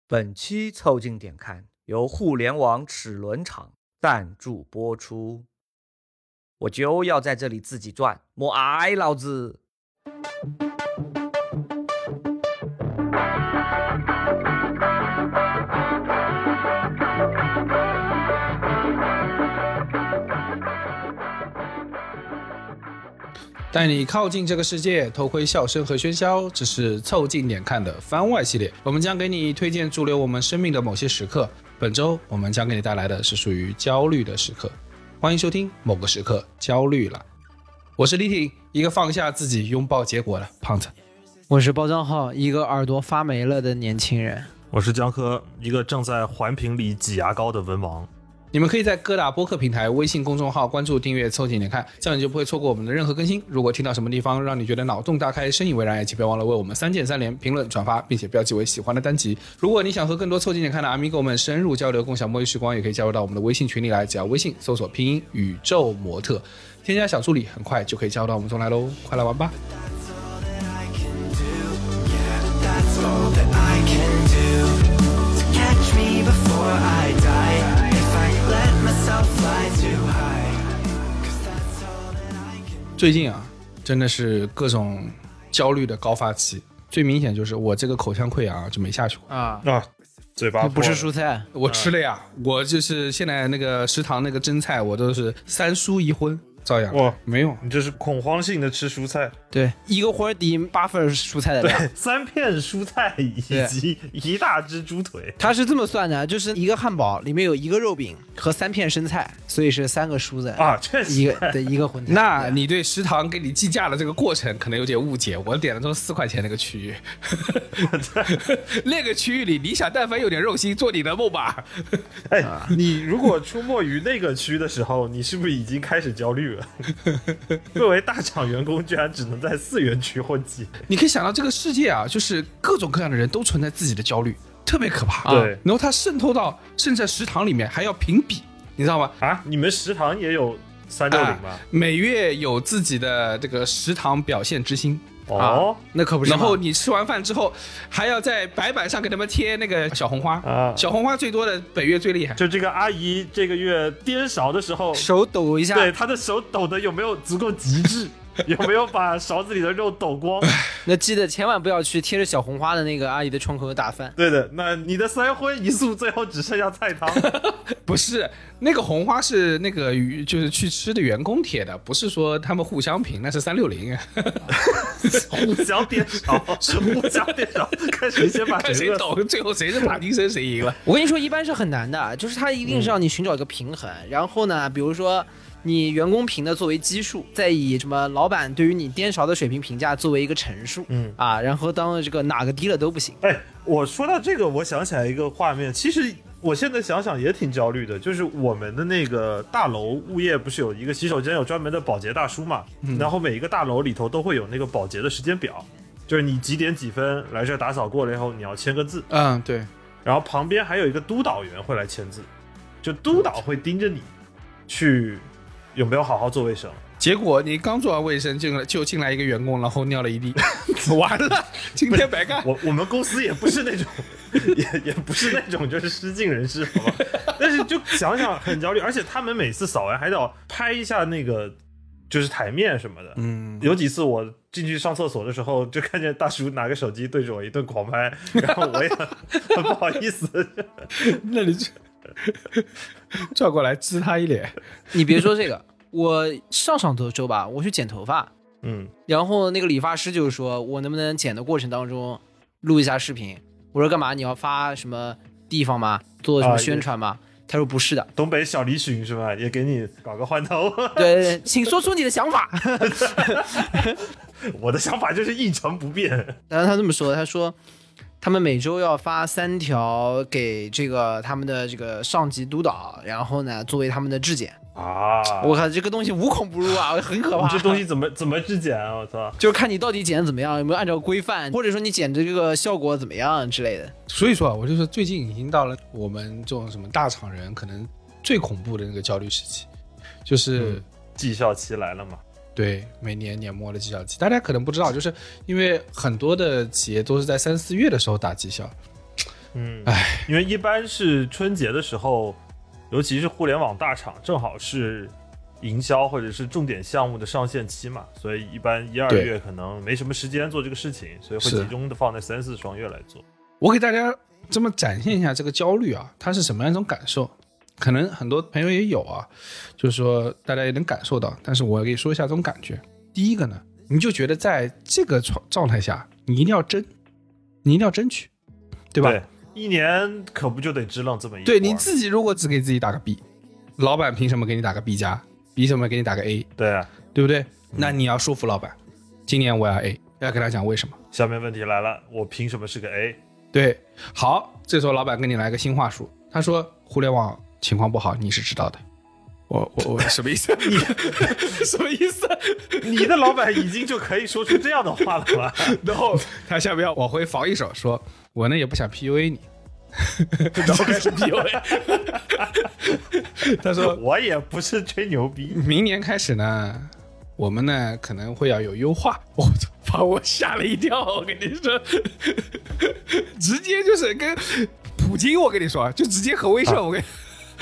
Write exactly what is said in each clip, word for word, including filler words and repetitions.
本期凑近点看由互联网齿轮厂赞助播出。我就要在这里自己赚，莫挨老子！ 带你靠近这个世界，偷窥笑声和喧嚣。这是凑近点看的番外系列，我们将给你推荐驻留我们生命的某些时刻。本周我们将给你带来的是属于焦虑的时刻。欢迎收听某个时刻焦虑了。我是李挺，一个放下自己拥抱结果的胖子。 我是包账号，一个耳朵发霉了的年轻人。 我是江科，一个正在环评里挤牙膏的文王。 你们可以在各大播客平台、微信公众号关注、订阅、凑近点看，这样你就不会错过我们的任何更新。如果听到什么地方让你觉得脑洞大开、深以为然，也请别忘了为我们三键三连、评论、转发，并且标记为喜欢的单集。如果你想和更多凑近点看的阿米狗们深入交流、共享摸鱼时光，也可以加入到我们的微信群里来，只要微信搜索拼音宇宙模特，添加小助理，很快就可以加入到我们中来喽！快来玩吧！最近啊，真的是各种焦虑的高发期，最明显就是我这个口腔溃疡啊就没下去过啊啊，嘴巴不吃蔬菜， 我吃了呀，我就是现在那个食堂那个蒸菜，我都是三蔬一荤，照样哇没用。 你这是恐慌性的吃蔬菜， 对，一个荤抵八份蔬菜的量， 对，三片蔬菜以及一大只猪腿。 它是这么算的，就是一个汉堡里面有一个肉饼和三片生菜，所以是三个蔬菜啊，确实一个对一个荤菜。 那你对食堂给你计价的这个过程可能有点误解，我点的都是四块钱那个区域，那个区域里你想但凡有点肉心，做你的梦吧。 哎，你如果出没于那个区的时候，你是不是已经开始焦虑了？作为大厂员工，居然只能在四元区混迹。 你可以想到这个世界啊，就是各种各样的人都存在自己的焦虑，特别可怕。 对， 然后它渗透到甚至在食堂里面还要评比，你知道吗？ 啊，你们食堂也有三六零吗、啊？ 每月有自己的这个食堂表现之星。 哦、 啊，那可不是。 然后你吃完饭之后，还要在白板上给他们贴那个小红花啊，小红花最多的本月最厉害。 就这个阿姨这个月颠勺的时候， 手抖一下， 对，她的手抖的有没有足够极致？有没有把勺子里的肉抖光？ 那记得千万不要去贴着小红花的那个阿姨的窗口打饭。 对的，那你的三荤一素最后只剩下菜汤。 不是，那个红花是那个就是去吃的员工贴的，不是说他们互相评，那是三六零。 互相颠勺，是互相颠勺，看谁先把看谁抖，最后谁是大评审谁赢了。 我跟你说，一般是很难的，就是他一定是让你寻找一个平衡，嗯、然后呢，比如说。你员工评的作为基数，再以什么老板对于你颠勺的水平评价作为一个陈述，嗯啊，然后当这个哪个低了都不行。 哎，我说到这个，我想起来一个画面，其实我现在想想也挺焦虑的，就是我们的那个大楼物业不是有一个洗手间有专门的保洁大叔嘛、嗯，然后每一个大楼里头都会有那个保洁的时间表，就是你几点几分来这打扫过了以后你要签个字， 嗯对， 然后旁边还有一个督导员会来签字，就督导会盯着你去。有没有好好做卫生？ 结果你刚做完卫生进来就进来一个员工，然后尿了一地，完了，今天白干。 我我们公司也不是那种，也也不是那种就是失敬人士，好吧？但是就想想很焦虑，而且他们每次扫完还得拍一下那个就是台面什么的。嗯，有几次我进去上厕所的时候，就看见大叔拿个手机对着我一顿狂拍，然后我也很很不好意思。 那你就转过来支他一脸。 你别说这个，我上上周吧，我去剪头发，嗯，然后那个理发师就说我能不能剪的过程当中录一下视频。我说干嘛？你要发什么地方吗？做什么宣传吗？啊、他说不是的。 东北小李许是吧？也给你搞个换头。 对对对，请说出你的想法。 我的想法就是一成不变。 然后他这么说，他说。他们每周要发三条给这个他们的这个上级督导，然后呢作为他们的质检啊！我靠，这个东西无孔不入啊，很可怕。 这东西怎么怎么质检啊？我操！ 就是看你到底剪的怎么样，有没有按照规范，或者说你剪的这个效果怎么样之类的。 所以说啊，我就说最近已经到了我们这种什么大厂人可能最恐怖的那个焦虑时期，就是、 嗯、绩效期来了嘛。 对，每年年末的绩效期，大家可能不知道，就是因为很多的企业都是在三四月的时候打绩效， 嗯，哎，因为一般是春节的时候，尤其是互联网大厂，正好是营销或者是重点项目的上线期嘛，所以一般一二月可能没什么时间做这个事情，所以会集中的放在三四双月来做。 我给大家这么展现一下这个焦虑啊，它是什么样一种感受？可能很多朋友也有啊，就是说大家也能感受到，但是我给你说一下这种感觉。第一个呢，你就觉得在这个状态下，你一定要争，你一定要争取，对吧？ 对，一年可不就得支棱这么一波？ 对，你自己如果只给自己打个 B， 老板凭什么给你打个 B 加？凭什么给你打个 A？ 对啊， 对不对？那你要说服老板，今年我要 A， 要跟他讲为什么。 下面问题来了，我凭什么是个 A？ 对，好，这时候老板跟你来个新话术，他说互联网情况不好，你是知道的。我我我什么意思？你什么意思？ 你的老板已经就可以说出这样的话了吗？ 然后他下面要往回防一手，说我呢也不想 P U A 你。然后开始 P U A。他说我也不是吹牛逼， 明年开始呢，我们呢可能会要有优化。我操，把我吓了一跳！我跟你说，直接就是跟普京，我跟你说，就直接核威慑，我跟你。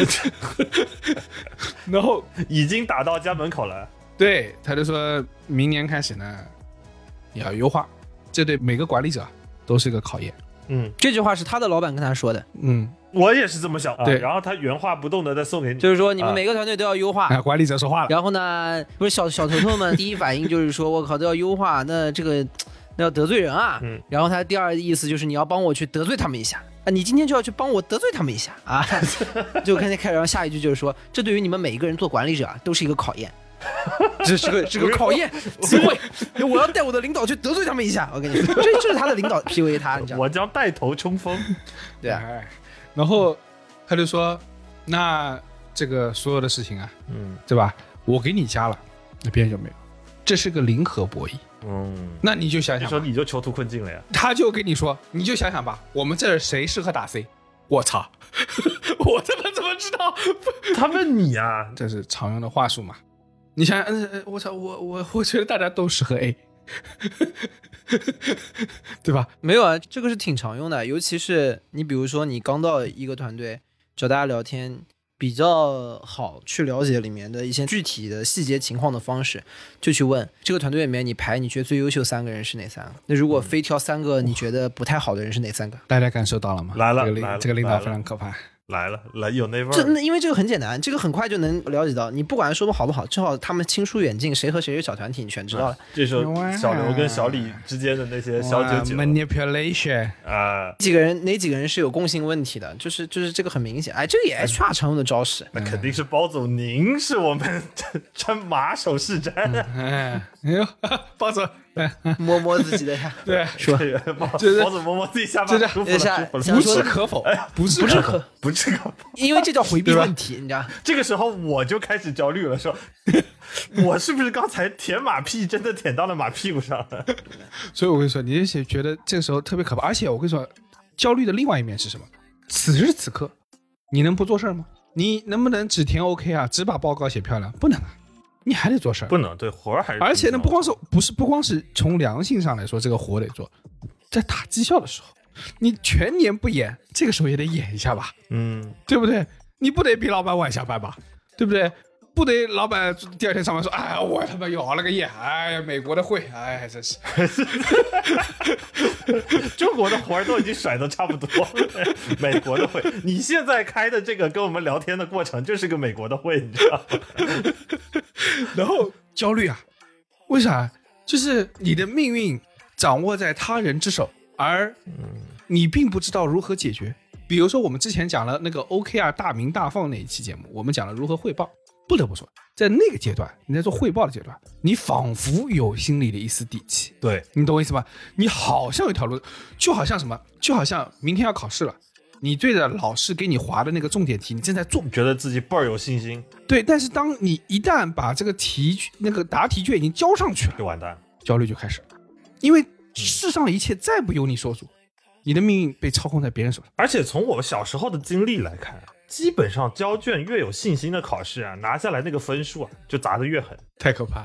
然后已经打到家门口了。 对，他就说明年开始呢，也要优化，这对每个管理者都是个考验。 嗯， 这句话是他的老板跟他说的。 嗯， 我也是这么想。 对、 啊，然后他原话不动的再送给你， 就是说你们每个团队都要优化。 啊、管理者说话了。 然后呢，不是小小头头们第一反应就是说，我靠，都要优化，那这个那要得罪人啊。 嗯。 然后他第二意思就是你要帮我去得罪他们一下啊，你今天就要去帮我得罪他们一下啊。就开始开始，然后下一句就是说，这对于你们每一个人做管理者啊，都是一个考验。这是个是个考验机会，我要带我的领导去得罪他们一下。我跟你说，这就是他的领导 P U A 他，你知道吗？ 我将带头冲锋。 对啊， 然后他就说，那这个所有的事情啊， 嗯， 对吧？我给你加了，那别人就没有，这是个零和博弈。 嗯， 那你就想想， 你说你就囚徒困境了呀？ 他就跟你说，你就想想吧，我们这谁适合打 C？ 我操，我他妈怎么知道？ 他问你啊， 这是常用的话术嘛？你想，嗯，我操，我我我觉得大家都适合 A， 对吧？ 没有啊，这个是挺常用的，尤其是你比如说你刚到一个团队，找大家聊天，比较好去了解里面的一些具体的细节情况的方式，就去问这个团队里面你排你觉得最优秀三个人是哪三个？那如果非挑三个你觉得不太好的人是哪三个？ 大家感受到了吗？ 来了， 这个领来了这个领导非常可怕。 来了，来有那味儿。 这因为这个很简单，这个很快就能了解到，你不管说不好不好，正好他们亲疏远近，谁和谁是小团体，你全知道了。啊、 这时候小刘跟小李之间的那些小九九 manipulation 啊， 几个人哪几个人是有共性问题的，就是就是这个很明显。哎，这个也 H R 常用的招式。 那肯定是包总，您是我们穿马首是瞻。 哎呦，包总。 摸摸自己的呀， 对， 说包包总摸摸自己下巴，舒服了，舒服了， 不置可否，不置可否， 不置可否， 因为这叫回避问题，你知道？ 这个时候我就开始焦虑了，说，我是不是刚才舔马屁真的舔到了马屁股上了？ 所以我跟你说，你也觉得这个时候特别可怕，而且我跟你说，焦虑的另外一面是什么？此时此刻，你能不做事吗？你能不能只填 OK 啊？只把报告写漂亮？不能啊。你还得做事儿， 不能对活儿还是。 而且呢，不光是不是不光是从良性上来说，这个活得做，在打绩效的时候，你全年不演，这个时候也得演一下吧， 嗯， 对不对？你不得比老板晚下班吧，对不对？不得老板第二天上班说，哎，我他妈又熬了个夜，哎呀，美国的会，哎，真是， 中国的活儿都已经甩得差不多了，美国的会，你现在开的这个跟我们聊天的过程就是个美国的会，你知道吗？ 然后焦虑啊，为啥？就是你的命运掌握在他人之手，而你并不知道如何解决。比如说我们之前讲了那个 O K R 大鸣大放那一期节目，我们讲了如何汇报。不得不说，在那个阶段，你在做汇报的阶段，你仿佛有心里的一丝底气。 对， 你懂我意思吧？你好像有一条路，就好像什么，就好像明天要考试了，你对着老师给你划的那个重点题，你正在做， 觉得自己倍儿有信心。 对，但是当你一旦把这个题那个答题卷已经交上去了， 就完蛋， 焦虑就开始了，因为世上的一切再不由你说主，你的命运被操控在别人手上。 而且从我小时候的经历来看，基本上交卷越有信心的考试啊，拿下来那个分数啊就砸得越狠， 太可怕了。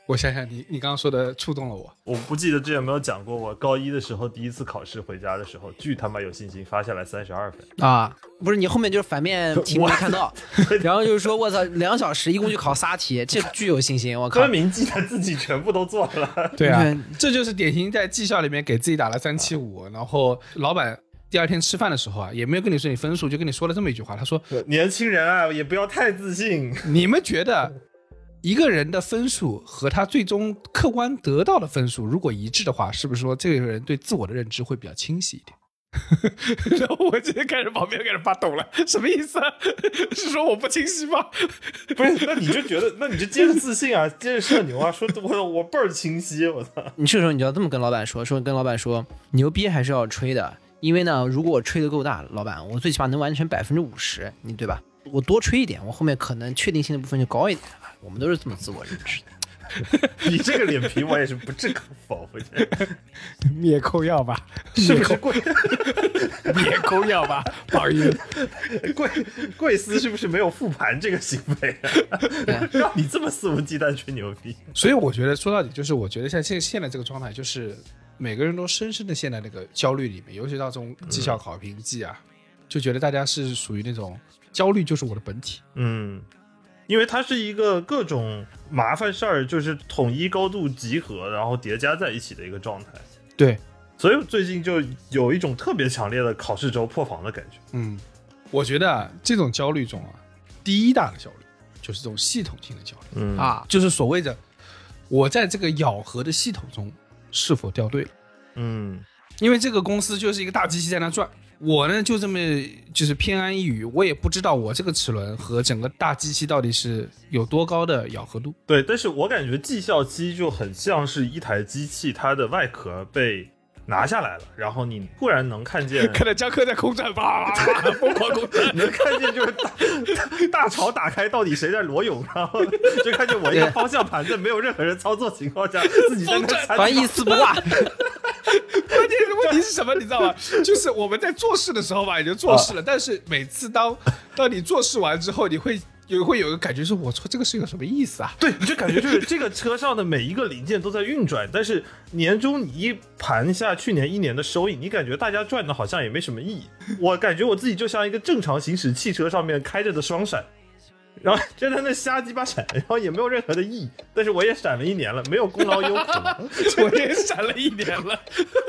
我想想你，你刚刚说的触动了我。 我不记得之前有没有讲过，我高一的时候第一次考试回家的时候，巨他妈有信心发下来三十二分啊！不是你后面就是反面题目没看到，然后就是说我操，两小时一共就考仨题，这巨有信心，我靠！ 分明记得自己全部都做了。 对啊，这就是典型在绩效里面给自己打了三七五，然后老板第二天吃饭的时候啊，也没有跟你说你分数，就跟你说了这么一句话，他说：“ 年轻人啊，也不要太自信。 你们觉得？”一个人的分数和他最终客观得到的分数如果一致的话，是不是说这个人对自我的认知会比较清晰一点？然后我直接开始旁边开始发抖了，什么意思啊？是说我不清晰吗？ 不是，那你就觉得，那你就接着自信啊，接着社牛啊，说我我倍儿清晰，我操！ 你这时候你就要这么跟老板说，说跟老板说，牛逼还是要吹的，因为呢，如果我吹得够大，老板，我最起码能完成百分之五十，你对吧？我多吹一点，我后面可能确定性的部分就高一点。我们都是这么自我认知的。你这个脸皮我也是不置可否，我觉得。 灭扣药吧， 是不是贵？ 灭扣药吧，宝玉。 贵贵司是不是没有复盘这个行为、啊？让你这么肆无忌惮吹牛逼。 所以我觉得说到底就是，我觉得像现现在这个状态，就是每个人都深深的陷在那个焦虑里面，尤其到这种绩效考评季啊，嗯、就觉得大家是属于那种焦虑就是我的本体。 嗯。因为它是一个各种麻烦事儿就是统一高度集合然后叠加在一起的一个状态。 对， 所以最近就有一种特别强烈的考试周破防的感觉。 嗯，我觉得啊，这种焦虑中啊，第一大的焦虑就是这种系统性的焦虑。 嗯啊，就是所谓的我在这个咬合的系统中是否掉队了。 嗯， 因为这个公司就是一个大机器在那转。我呢就这么就是偏安一隅，我也不知道我这个齿轮和整个大机器到底是有多高的咬合度。 对，但是我感觉绩效机就很像是一台机器，它的外壳被拿下来了，然后你突然能看见， 看到江科在空转吧，疯狂空转， 能看见就是大大潮打开，到底谁在裸泳，然后就看见我一个方向盘在没有任何人操作情况下，自己在那反正一丝不挂。 关键是问题是什么，你知道吗？就是我们在做事的时候吧，已经做事了，啊、但是每次当当你做事完之后，你会有会有一个感觉，说我操，这个是有什么意思啊？ 对，你就感觉就是这个车上的每一个零件都在运转，但是年终你一盘下去年一年的收益，你感觉大家赚的好像也没什么意义。我感觉我自己就像一个正常行驶汽车上面开着的双闪。然后就在那瞎鸡巴闪，然后也没有任何的意义，但是我也闪了一年了，没有功劳忧苦了， 我也闪了一年了。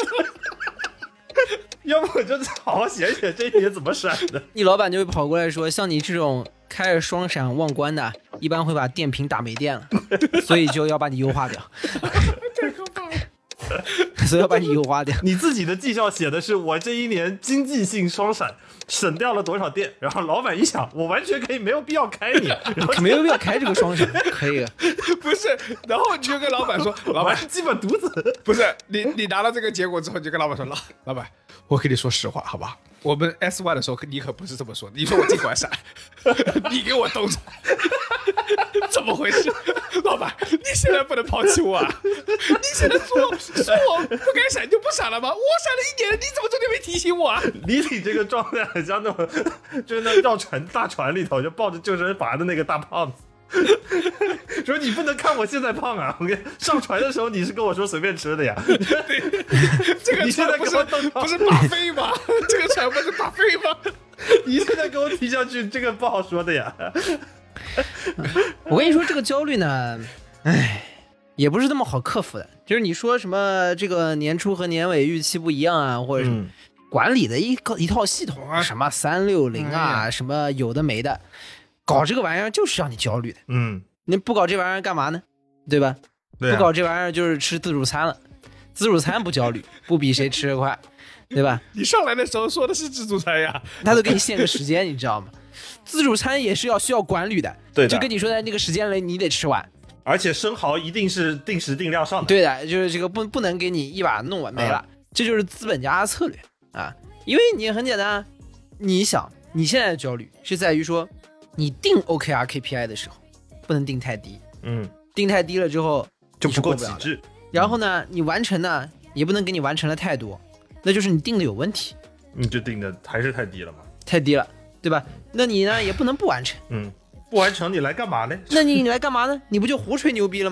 要不我就好好写写这一年怎么闪的。 你老板就会跑过来说，像你这种开着双闪忘关的，一般会把电瓶打没电了，所以就要把你优化掉。 太可怕了。 所以要把你优化掉。 你自己的绩效写的是我这一年经济性双闪省掉了多少电，然后老板一想，我完全可以没有必要开你， 没有必要开这个双闪，可以。 不是，然后你就跟老板说，老板是基本犊子。 不是你，你拿到这个结果之后，你就跟老板说，老老板，我跟你说实话，好吧？我们 S Y 的时候，你可不是这么说的。你说我尽管闪，你给我动手，怎么回事？老板，你现在不能抛弃我啊！你现在说说我不该闪就不闪了吗？我闪了一年，你怎么昨天没提醒我啊？ 李挺这个状态很像那种，就是那绕船大船里头就抱着救生筏的那个大胖子。说你不能看我现在胖啊！我跟上船的时候你是跟我说随便吃的呀。 这个船不是不是把费吗？这个船不是把费吗？ 你现在给我提上去，这个不好说的呀。 我跟你说，这个焦虑呢，唉，也不是那么好克服的。就是你说什么这个年初和年尾预期不一样啊，或者什么、嗯、管理的一个一套系统啊，什么三六零啊、嗯，什么有的没的。搞这个玩意儿就是让你焦虑的， 嗯， 你不搞这玩意儿干嘛呢？对吧？ 对啊、 不搞这玩意儿就是吃自助餐了，自助餐不焦虑，不比谁吃得快，对吧？ 你上来的时候说的是自助餐呀， 他都给你限个时间，你知道吗？自助餐也是要需要管理的， 对的， 就跟你说在那个时间内你得吃完， 而且生蚝一定是定时定量上的， 对的，就是这个不不能给你一把弄完没了，嗯、这就是资本家的策略啊，因为你很简单，你想你现在的焦虑是在于说。你定 O K R K P I 的时候，不能定太低， 嗯， 定太低了之后就不够极致。 然后呢，你完成呢也不能给你完成了太多，那就是你定的有问题。 你就定的还是太低了嘛？ 太低了，对吧？那你呢也不能不完成， 嗯，不完成你来干嘛呢？ 那你你来干嘛呢？你不就胡吹牛逼了吗？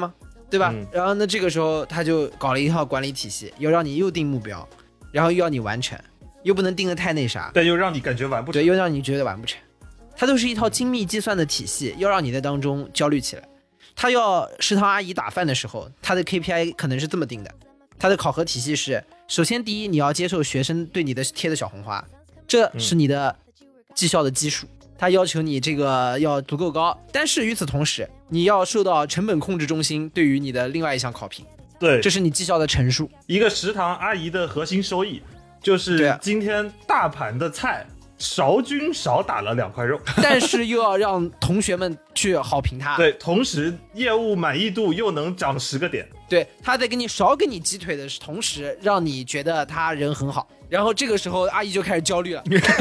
对吧？嗯、然后呢，这个时候他就搞了一套管理体系，要让你又定目标，然后又要你完成，又不能定得太那啥， 但又让你感觉完不成， 对，又让你觉得完不成。它都是一套精密计算的体系，要让你在当中焦虑起来。他要食堂阿姨打饭的时候，他的 K P I 可能是这么定的，他的考核体系是：首先第一，你要接受学生对你的贴的小红花，这是你的绩效的基数。他要求你这个要足够高，但是与此同时，你要受到成本控制中心对于你的另外一项考评， 对， 这是你绩效的陈述。 一个食堂阿姨的核心收益就是今天大盘的菜少均少打了两块肉， 但是又要让同学们去好评他。 对，同时业务满意度又能涨十个点。 对，他在给你少给你鸡腿的同时，让你觉得他人很好。然后这个时候阿姨就开始焦虑了。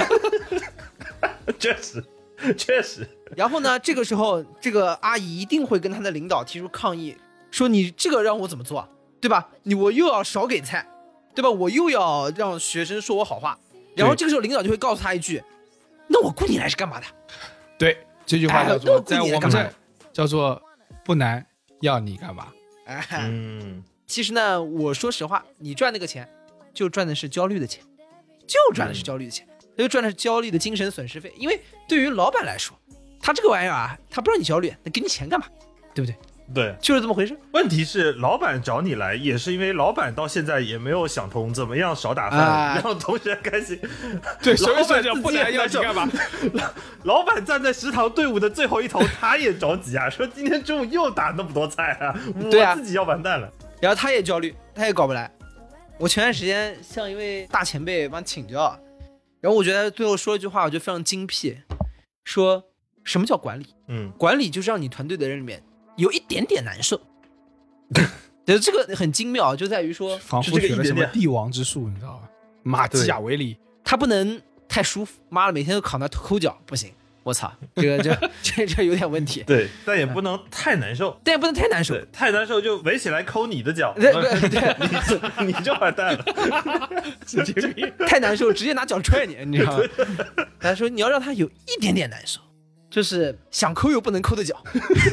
确实确实。 然后呢，这个时候这个阿姨一定会跟他的领导提出抗议，说你这个让我怎么做，对吧？你我又要少给菜，对吧？我又要让学生说我好话。然后这个时候领导就会告诉他一句，那我雇你来是干嘛的？ 对，这句话叫做、 哎、 在我们这叫做不难，要你干嘛？ 哎， 嗯， 其实呢，我说实话，你赚那个钱就赚的是焦虑的钱，就赚的是焦虑的钱，他就赚的是焦虑的精神损失费。因为对于老板来说，他这个玩意儿啊，他不让你焦虑，那给你钱干嘛？对不对？ 对， 就是这么回事。 问题是老板找你来也是因为老板到现在也没有想通怎么样少打饭、啊、让同学开心。 对，老板就不能要你干嘛？ 老板站在食堂队伍的最后一头，他也着急啊，说今天中午又打那么多菜啊， 对啊， 我自己要完蛋了。 然后他也焦虑，他也搞不来。我前段时间向一位大前辈帮请教，然后我觉得最后说了一句话，我觉得非常精辟，说什么叫管理？ 嗯， 管理就是让你团队的人里面有一点点难受。对，这个很精妙，就在于说仿佛学了什么帝王之术，你知道吧？马基雅维里， 他不能太舒服，妈的每天都扛他抠脚，不行，我操，这个这这这有点问题。 对，但也不能太难受， 但也不能太难受， 太难受就围起来抠你的脚， 对对对， 你你就完蛋了。 太难受，直接拿脚踹你，你知道吗？他说你要让他有一点点难受。就是想抠又不能抠的脚，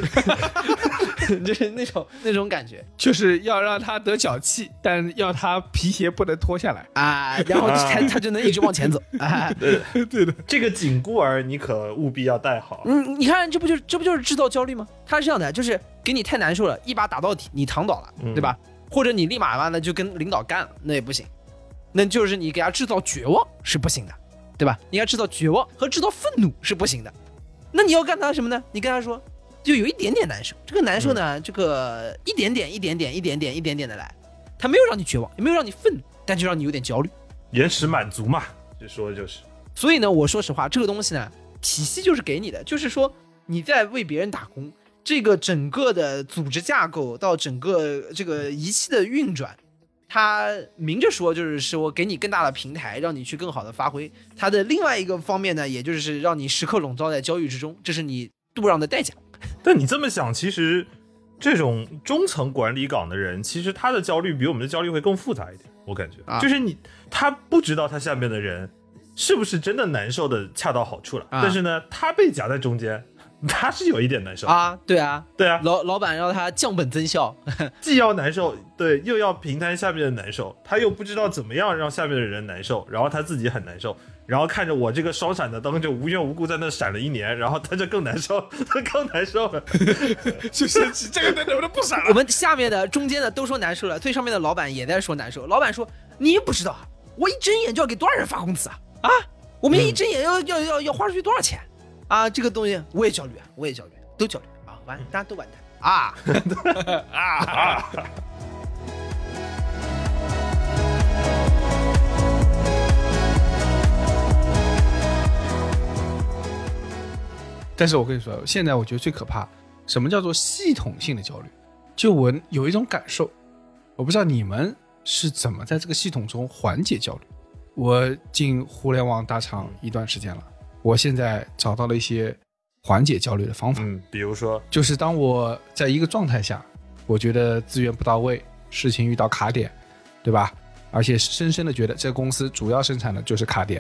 就是那种那种感觉， 就是要让他得脚气，但要他皮鞋不能脱下来啊，然后他他就能一直往前走啊。 对对的，这个紧箍儿你可务必要戴好。 嗯，你看这不就这不就是制造焦虑吗？他是这样的，就是给你太难受了，一把打到底，你躺倒了，对吧？嗯、或者你立马完了就跟领导干了，那也不行。那就是你给他制造绝望是不行的，对吧？你要制造绝望和制造愤怒是不行的。那你要干他什么呢？你跟他说，就有一点点难受，这个难受呢，嗯、这个一点点、一点点、一点点、一点点的来，他没有让你绝望，也没有让你愤怒，但就让你有点焦虑， 延迟满足嘛，这说的就是。 所以呢，我说实话，这个东西呢，体系就是给你的，就是说你在为别人打工，这个整个的组织架构到整个这个仪器的运转。他明着说就是说给你更大的平台，让你去更好的发挥。他的另外一个方面呢，也就是让你时刻笼罩在焦虑之中，这是你度让的代价。 但你这么想，其实这种中层管理岗的人，其实他的焦虑比我们的焦虑会更复杂一点。我感觉，啊、就是你他不知道他下面的人是不是真的难受的恰到好处了，啊、但是呢，他被夹在中间。他是有一点难受啊，对啊， 对啊， 老老板让他降本增效， 既要难受，对，又要平摊下面的难受，他又不知道怎么样让下面的人难受，然后他自己很难受，然后看着我这个双闪的灯就无缘无故在那闪了一年，然后他就更难受，他更难受了， 就生气，这个灯能不能不闪了？ 我们下面的、中间的都说难受了，最上面的老板也在说难受。老板说：“你不知道，我一睁眼就要给多少人发工资啊！啊，我们一睁眼要、嗯、要要要花出去多少钱？”啊，这个东西我也焦虑啊，我也焦虑，都焦虑啊，完，大家都完蛋啊啊啊！ 但是我跟你说，现在我觉得最可怕，什么叫做系统性的焦虑？就我有一种感受，我不知道你们是怎么在这个系统中缓解焦虑。我进互联网大厂一段时间了。我现在找到了一些缓解焦虑的方法， 嗯，比如说， 就是当我在一个状态下，我觉得资源不到位，事情遇到卡点，对吧？而且深深的觉得这个公司主要生产的就是卡点，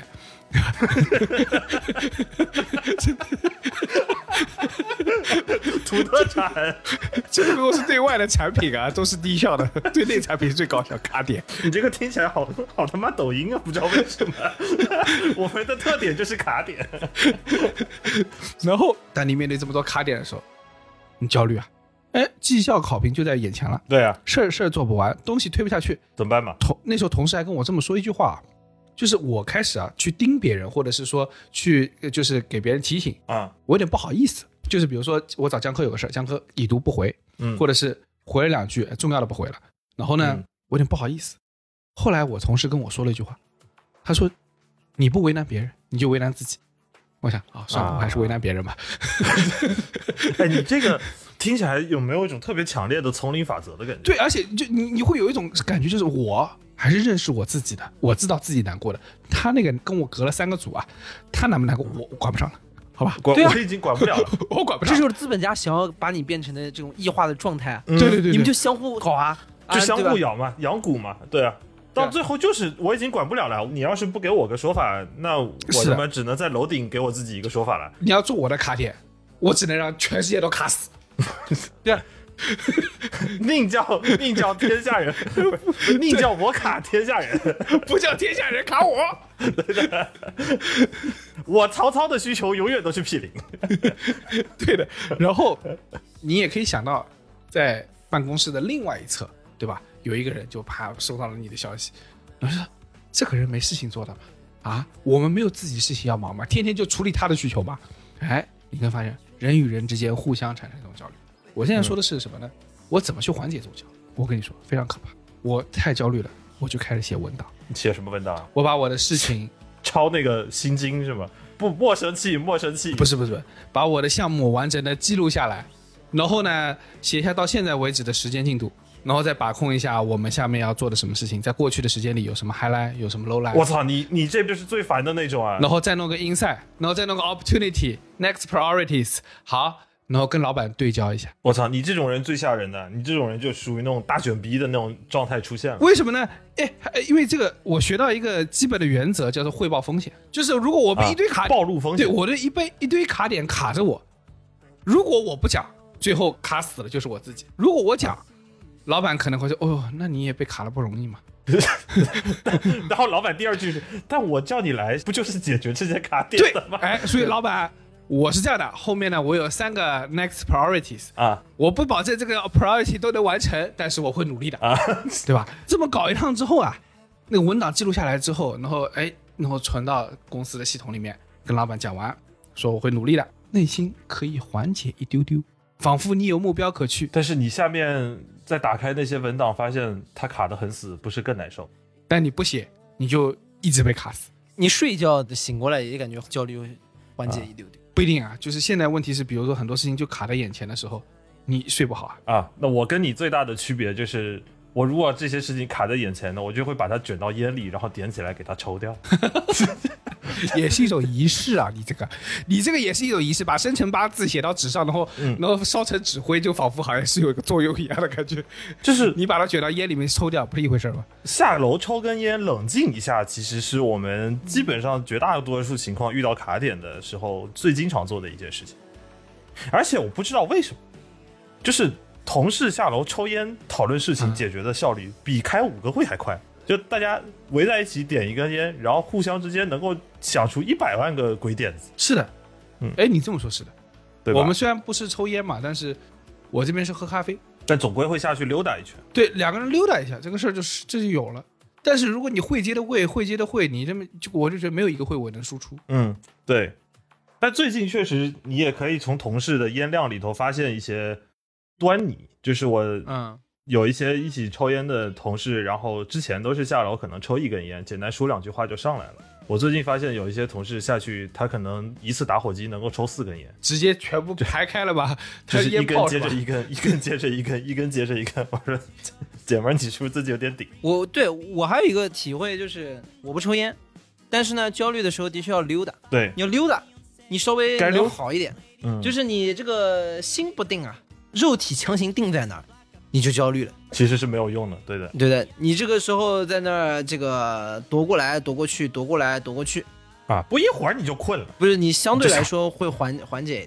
出特产。 这个如果是对外的产品啊，都是低效的，对内产品是最高效。卡点， 你这个听起来好好他妈抖音啊，不知道为什么。我们的特点就是卡点。 然后，当你面对这么多卡点的时候，你焦虑啊。哎，绩效考评就在眼前了。 对啊， 事儿事儿做不完，东西推不下去， 怎么办嘛？ 同那时候同事还跟我这么说一句话，就是我开始啊去盯别人，或者是说去就是给别人提醒啊， 我有点不好意思。就是比如说我找江科有个事儿，江科已读不回，嗯，或者是回了两句重要的不回了，然后呢、嗯、我有点不好意思。后来我同事跟我说了一句话，他说你不为难别人，你就为难自己。我想啊、哦，算了、啊，我还是为难别人吧。 哎，你这个听起来有没有一种特别强烈的丛林法则的感觉？ 对，而且就你你会有一种感觉，就是我还是认识我自己的，我知道自己难过的。他那个跟我隔了三个组啊，他难不难过我我管不上了，好吧？ 管、啊、我已经管不了了， 我管不上。 这就是资本家想要把你变成的这种异化的状态啊！ 嗯、对, 对对对， 你们就相互搞啊， 就相互咬嘛，养蛊嘛，对啊。到最后就是我已经管不了了，你要是不给我个说法，那我他妈只能在楼顶给我自己一个说法了。 你要做我的卡点，我只能让全世界都卡死。 对啊， 宁叫宁叫天下人，宁叫我卡天下人， 不叫天下人卡我。 对的，我曹操的需求永远都是屁零。 对的，然后你也可以想到，在办公室的另外一侧，对吧？有一个人就啪收到了你的消息，然后说这个人没事情做的吗？啊，我们没有自己事情要忙吗？天天就处理他的需求吗？哎，你会发现人与人之间互相产生这种焦虑。我现在说的是什么呢？嗯、我怎么去缓解这种焦虑？我跟你说，非常可怕。我太焦虑了，我就开始写文档。 你写什么文档？ 我把我的事情抄那个心经是吗？不，莫生气，莫生气。 不是不是，把我的项目完整的记录下来，然后呢，写下到现在为止的时间进度。然后再把控一下我们下面要做的什么事情，在过去的时间里有什么 highlight， 有什么 low light。 我操，你你这就是最烦的那种啊！ 然后再弄个 insight， 然后再弄个 opportunity，next priorities。好，然后跟老板对焦一下。 我操，你这种人最吓人的，你这种人就属于那种大卷逼的那种状态出现了。 为什么呢？哎，因为这个我学到一个基本的原则，叫做汇报风险。就是如果我们一堆卡、 啊、暴露风险， 对我的一杯一堆卡点卡着我，如果我不讲，最后卡死了就是我自己；如果我讲。啊老板可能会说：“哦，那你也被卡了不容易嘛。” 然后老板第二句是：“但我叫你来，不就是解决这些卡点的吗？” 哎，所以老板，我是这样的，后面呢，我有三个 next priorities 啊， 我不保证这个 priority 都能完成，但是我会努力的啊，对吧？这么搞一趟之后啊，那个文档记录下来之后，然后哎，然后存到公司的系统里面，跟老板讲完，说我会努力的，内心可以缓解一丢丢，仿佛你有目标可去。 但是你下面。再打开那些文档，发现它卡得很死，不是更难受？ 但你不写，你就一直被卡死。 你睡一觉醒过来也感觉焦虑缓解一丢丢、 啊，不一定啊。就是现在问题是，比如说很多事情就卡在眼前的时候，你睡不好啊。 啊，那我跟你最大的区别就是，我如果这些事情卡在眼前呢，我就会把它卷到烟里，然后点起来给它抽掉。 也是一种仪式啊，你这个，你这个也是一种仪式，把生辰八字写到纸上，然后，嗯、然后烧成纸灰，就仿佛好像是有一个作用一样的感觉。 就是你把它卷到烟里面抽掉，不是一回事吗？ 下楼抽根烟，冷静一下，其实是我们基本上绝大多数情况遇到卡点的时候最经常做的一件事情。而且我不知道为什么，就是同事下楼抽烟讨论事情解决的效率比开五个会还快。就大家围在一起点一根烟，然后互相之间能够想出一百万个鬼点子。 是的，嗯，哎，你这么说，是的， 对吧？ 我们虽然不是抽烟嘛，但是我这边是喝咖啡， 但总归会下去溜达一圈。 对，两个人溜达一下，这个事儿就是这就有了。但是如果你会接的会，会接的会，你这么就我就觉得没有一个会我能输出。 嗯，对。但最近确实，你也可以从同事的烟量里头发现一些端倪，就是我嗯。有一些一起抽烟的同事，然后之前都是下楼可能抽一根烟，简单说两句话就上来了。我最近发现有一些同事下去，他可能一次打火机能够抽四根烟， 直接全部排开了吧？ 就是一根接着一根，一根接着一根，一根接着一根。我说，姐们儿，你是不是自己有点顶？ 我对我还有一个体会就是，我不抽烟，但是呢，焦虑的时候的确要溜达。 对， 你要溜达，你稍微能好一点。 嗯， 就是你这个心不定啊，肉体强行定在那儿。你就焦虑了， 其实是没有用的，对的， 对的。你这个时候在那儿，这个踱过来踱过去，踱过来踱过去， 啊，不一会儿你就困了。 不是，你相对来说会缓缓解。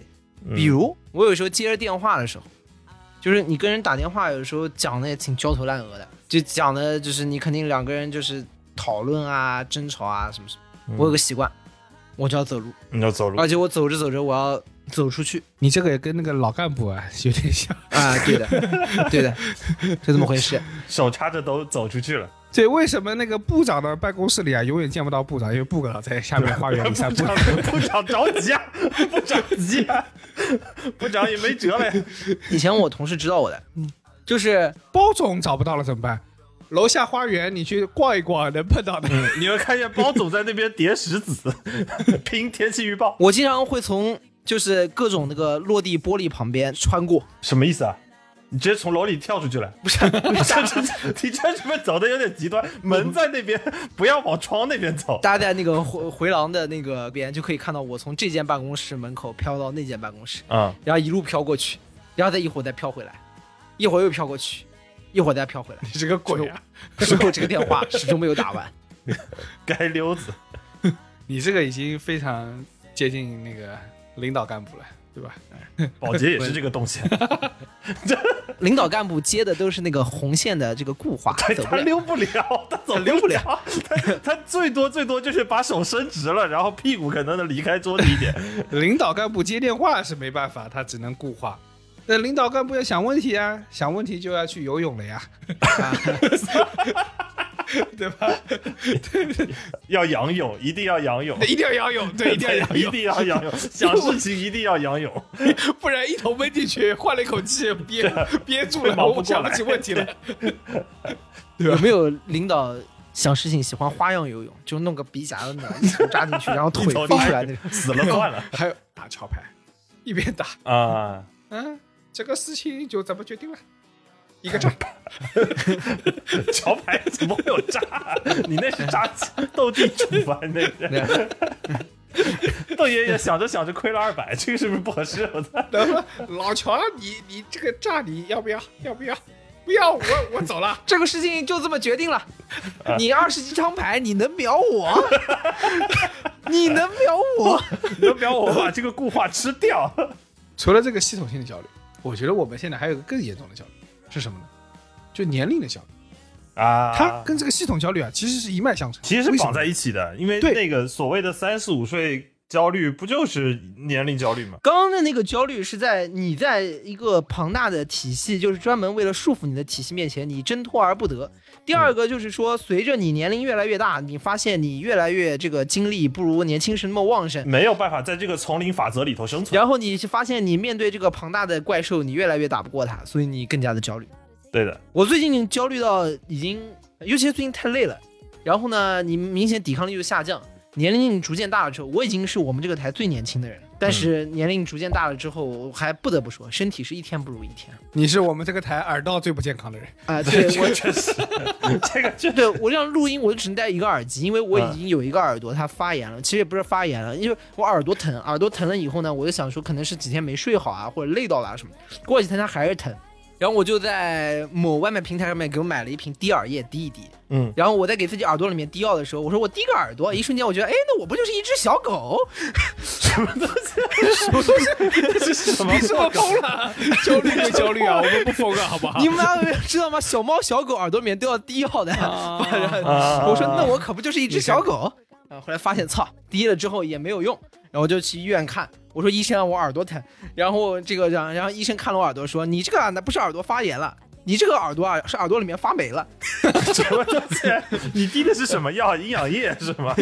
比如我有时候接着电话的时候，就是你跟人打电话，有时候讲的也挺焦头烂额的，就讲的就是你肯定两个人就是讨论啊、争吵啊什么什么。嗯、我有个习惯，我就要走路， 你要走路， 而且我走着走着我要走出去。 你这个也跟那个老干部啊有点像啊，对的，对的，是这么回事。 手插着都走出去了。 对，为什么那个部长的办公室里啊，永远见不到部长？因为部长在下面花园里散步。 部长着急啊，部长急啊，部长也没辙了。 以前我同事知道我的，嗯，就是包总找不到了怎么办？楼下花园你去逛一逛，能碰到的。 嗯、你会看见包总在那边叠石子，拼天气预报。 我经常会从就是各种那个落地玻璃旁边穿过。 什么意思啊？你直接从楼里跳出去了？不是，不是你这是不是走的有点极端？门在那边，不要往窗那边走。 大家在那个回回廊的那个边就可以看到我从这间办公室门口飘到那间办公室， 嗯， 然后一路飘过去，然后再一会儿再飘回来，一会儿又飘过去，一会儿再飘回来。 你这个鬼啊！ 最后这个电话始终没有打完， 该溜子。 你这个已经非常接近那个领导干部了。对吧？ 保洁也是这个动线。 领导干部接的都是那个红线的这个固话， 他他溜不了，他走溜不了。 他他最多最多就是把手伸直了，然后屁股可能能离开桌子一点。 领导干部接电话是没办法，他只能固话。那领导干部要想问题啊，想问题就要去游泳了呀。对吧？ 对，要仰泳，一定要仰泳， 一定要仰泳，对，一定要仰泳， 一定要仰泳，想事情一定要仰泳， 不然一头闷进去，换了一口气，憋憋住了，我想不起问题了。 对吧？有没有领导想事情喜欢花样游泳，就弄个鼻夹子呢，一头扎进去，然后腿飞出来那种， 死了算了。 还有打桥牌，一边打啊， 嗯，这个事情就这么决定了。一个炸， 桥牌怎么会有炸？你那是炸斗地主吧？那是。窦爷爷想着想着亏了二百，这个是不是不合适？ 老乔，你你这个炸你要不要？要不要？不要，我我走了。 这个事情就这么决定了。你二十几张牌，你能秒我？你能秒我？ 你能秒我把这个固话吃掉？ 除了这个系统性的焦虑，我觉得我们现在还有一个更严重的焦虑。是什么呢？就年龄的焦虑啊， 它跟这个系统焦虑啊，其实是一脉相承， 其实是绑在一起的。因为那个所谓的三十五岁焦虑，不就是年龄焦虑吗？ 刚刚的那个焦虑是在你在一个庞大的体系，就是专门为了束缚你的体系面前，你挣脱而不得。第二个就是说，随着你年龄越来越大，你发现你越来越这个精力不如年轻时那么旺盛， 没有办法在这个丛林法则里头生存。 然后你发现你面对这个庞大的怪兽，你越来越打不过它，所以你更加的焦虑。 对的， 我最近焦虑到已经，尤其是最近太累了，然后呢，你明显抵抗力就下降。年龄逐渐大了之后，我已经是我们这个台最年轻的人，但是年龄逐渐大了之后，我还不得不说，身体是一天不如一天。 你是我们这个台耳道最不健康的人啊、呃！对，我确实，这个就对我这样录音，我就只能戴一个耳机，因为我已经有一个耳朵它发炎了。其实也不是发炎了，因为我耳朵疼，耳朵疼了以后呢，我就想说可能是几天没睡好啊，或者累到了什么，过几天它还是疼。然后我就在某外卖平台上面给我买了一瓶滴耳液滴一滴， 嗯， 然后我在给自己耳朵里面滴药的时候，我说我滴个耳朵，一瞬间我觉得，哎，那我不就是一只小狗？ 什么东西？什么东西？这是什么？ 你是不是疯了？焦虑就焦虑啊，我们不疯啊，好不好？ 你们知道吗？小猫小狗耳朵里面都要滴药的。啊、我说那我可不就是一只小狗？啊，后来发现操，滴了之后也没有用，然后我就去医院看。我说医生，我耳朵疼，然后这个然后医生看了我耳朵说，你这个啊，那不是耳朵发炎了，你这个耳朵啊是耳朵里面发霉了。 什么东西？你滴的是什么药？营养液是吗？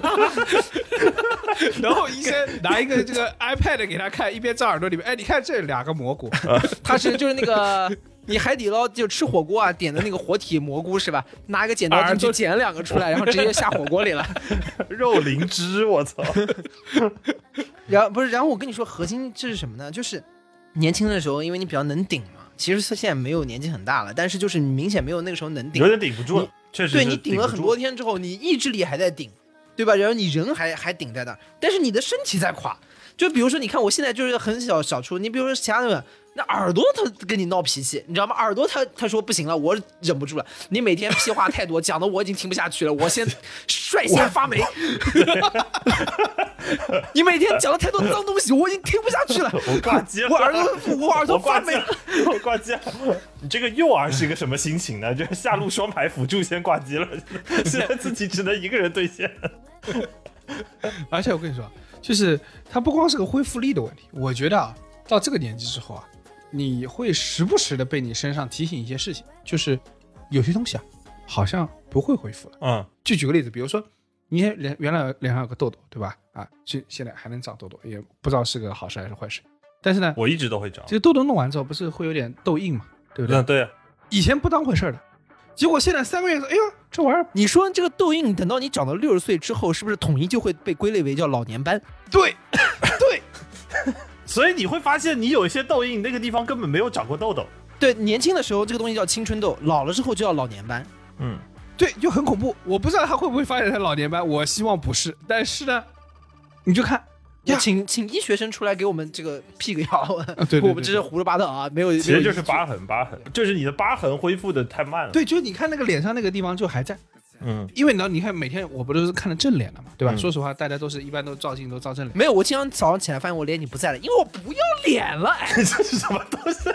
然后医生拿一个这个 iPad 给他看，一边在耳朵里面，哎，你看这两个蘑菇， 他是就是那个你海底捞就吃火锅啊点的那个活体蘑菇是吧？拿一个剪刀进去剪两个出来，然后直接下火锅里了， 肉灵芝，我操！ 然后不是，然后我跟你说，核心这是什么呢？就是年轻的时候，因为你比较能顶嘛。其实现在没有年纪很大了，但是就是你明显没有那个时候能顶， 有点顶不住了。确实， 对你顶了很多天之后，你意志力还在顶，对吧？然后你人还还顶在那，但是你的身体在垮。就比如说，你看我现在就是很小小出，你比如说其他的， 那耳朵他跟你闹脾气，你知道吗？耳朵他他说不行了，我忍不住了。你每天屁话太多，讲的我已经听不下去了，我先率先发霉。你每天讲的太多脏东西，我已经听不下去了。 我挂机了， 我耳朵我耳朵发霉了， 我挂机了。你这个诱饵是一个什么心情呢？就是下路双排辅助先挂机了，现在自己只能一个人对线。 而且我跟你说，就是它不光是个恢复力的问题，我觉得啊，到这个年纪之后啊，你会时不时的被你身上提醒一些事情，就是有些东西啊，好像不会恢复了。 嗯， 就举个例子，比如说你脸原来脸上有个痘痘，对吧？啊，就现在还能长痘痘，也不知道是个好事还是坏事。但是呢， 我一直都会长。 这个痘痘弄完之后，不是会有点痘印嘛，对不对？ 嗯，对。 以前不当回事的，结果现在三个月，哎呦，这玩意儿， 你说这个痘印，等到你长到六十岁之后，是不是统一就会被归类为叫老年斑？ 对，对。 所以你会发现，你有一些痘印，那个地方根本没有长过痘痘。 对，年轻的时候这个东西叫青春痘，老了之后就叫老年斑。 嗯， 对，就很恐怖。我不知道他会不会发展成老年斑，我希望不是。但是呢，你就看， 要请请医学生出来给我们这个辟个谣。 啊、对, 对, 对， 我们这是胡说八道啊，没有。 其实就是疤痕，疤痕就是你的疤痕恢复的太慢了。 对，就是你看那个脸上那个地方就还在。嗯，因为呢，你看每天我不都是看的正脸了嘛，对吧？嗯、说实话，大家都是一般都照镜都照正脸。 没有，我今天早上起来发现我脸已经不在了，因为我不要脸了。哎， 这是什么东西？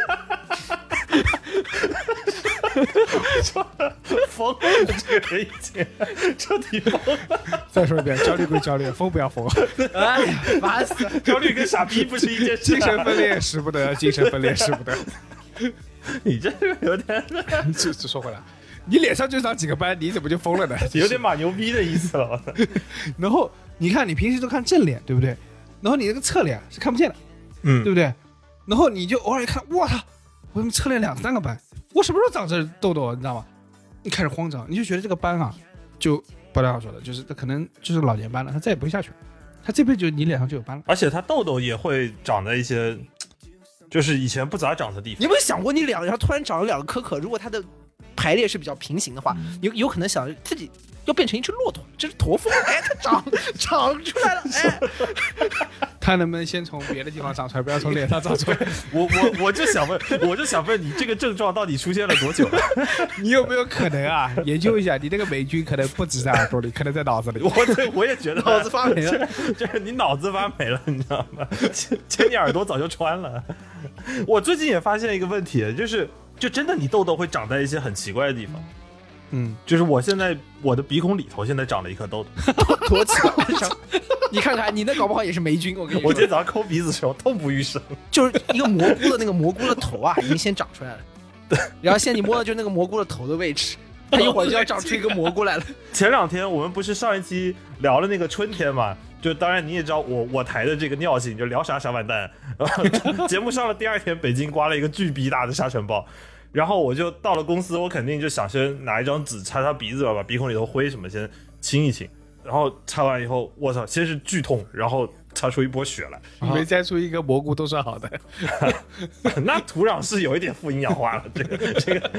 疯了，这个人已经彻底疯了。 再说一遍，焦虑归焦虑，疯不要疯。 哎呀，烦死了！ 焦虑跟傻逼不是一件事。 精神分裂使不得，精神分裂使不得。 你这个有点…… 这这说回来。你脸上就长几个斑，你怎么就疯了呢？ 有点马牛逼的意思了。 然后你看，你平时都看正脸，对不对？然后你那个侧脸是看不见的， 嗯， 对不对？然后你就偶尔一看，我操，我怎么侧脸两三个斑？我什么时候长这痘痘？你知道吗？你开始慌张，你就觉得这个斑啊，就不太好说的，就是它可能就是老年斑了，它再也不会下去了，它这辈子就你脸上就有斑了。 而且它痘痘也会长在一些，就是以前不咋长的地方。 你有没有想过，你脸上突然长了两个颗颗，如果它的排列是比较平行的话，有有可能想自己要变成一只骆驼，这是驼峰，哎，它长长出来了，哎， 它能不能先从别的地方长出来，不要从脸上长出来？ 我我我就想问，我就想问你，这个症状到底出现了多久了？ 你有没有可能啊？研究一下，你那个霉菌可能不止在耳朵里，可能在脑子里。 我我也觉得脑子发霉了， 就是你脑子发霉了，你知道吗？前你耳朵早就穿了。我最近也发现一个问题，就是。就真的你痘痘会长在一些很奇怪的地方， 嗯， 就是我现在我的鼻孔里头现在长了一颗痘痘， 多奇怪！你看看你那搞不好也是霉菌，我跟你说。 我今天早上抠鼻子的时候痛不欲生， 就是一个蘑菇的那个蘑菇的头啊，已经先长出来了，对，然后现在你摸的就是那个蘑菇的头的位置，它一会儿就要长出一个蘑菇来了。 前两天我们不是上一期聊了那个春天嘛？就当然你也知道我我台的这个尿性，就聊啥啥完蛋。节目上了第二天，北京刮了一个巨逼大的沙尘暴，然后我就到了公司，我肯定就想先拿一张纸擦擦鼻子吧，把鼻孔里头灰什么先清一清。然后擦完以后，我操，先是剧痛，然后擦出一波血来。 没摘出一个蘑菇都算好的。 那土壤是有一点富营养化了，这个这个。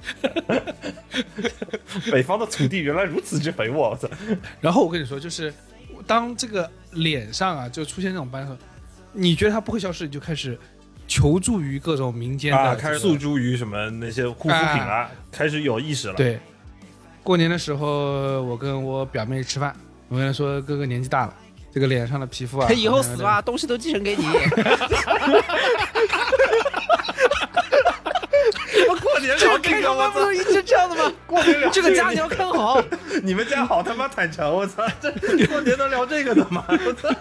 北方的土地原来如此之肥沃，我操！ 然后我跟你说，就是当这个脸上啊就出现这种斑的时候，你觉得它不会消失，你就开始求助于各种民间的、 啊，开始诉诸于什么那些护肤品啊，啊开始有意识了。 对。过年的时候，我跟我表妹吃饭，我跟她说哥哥年纪大了，这个脸上的皮肤啊， 以后死吧，东西都继承给你。 我过年聊这个， 我不是一直这样的吗？ 过年聊这个家你要看好， 你们家好他妈坦诚，我操，这过年能聊这个的吗？我操！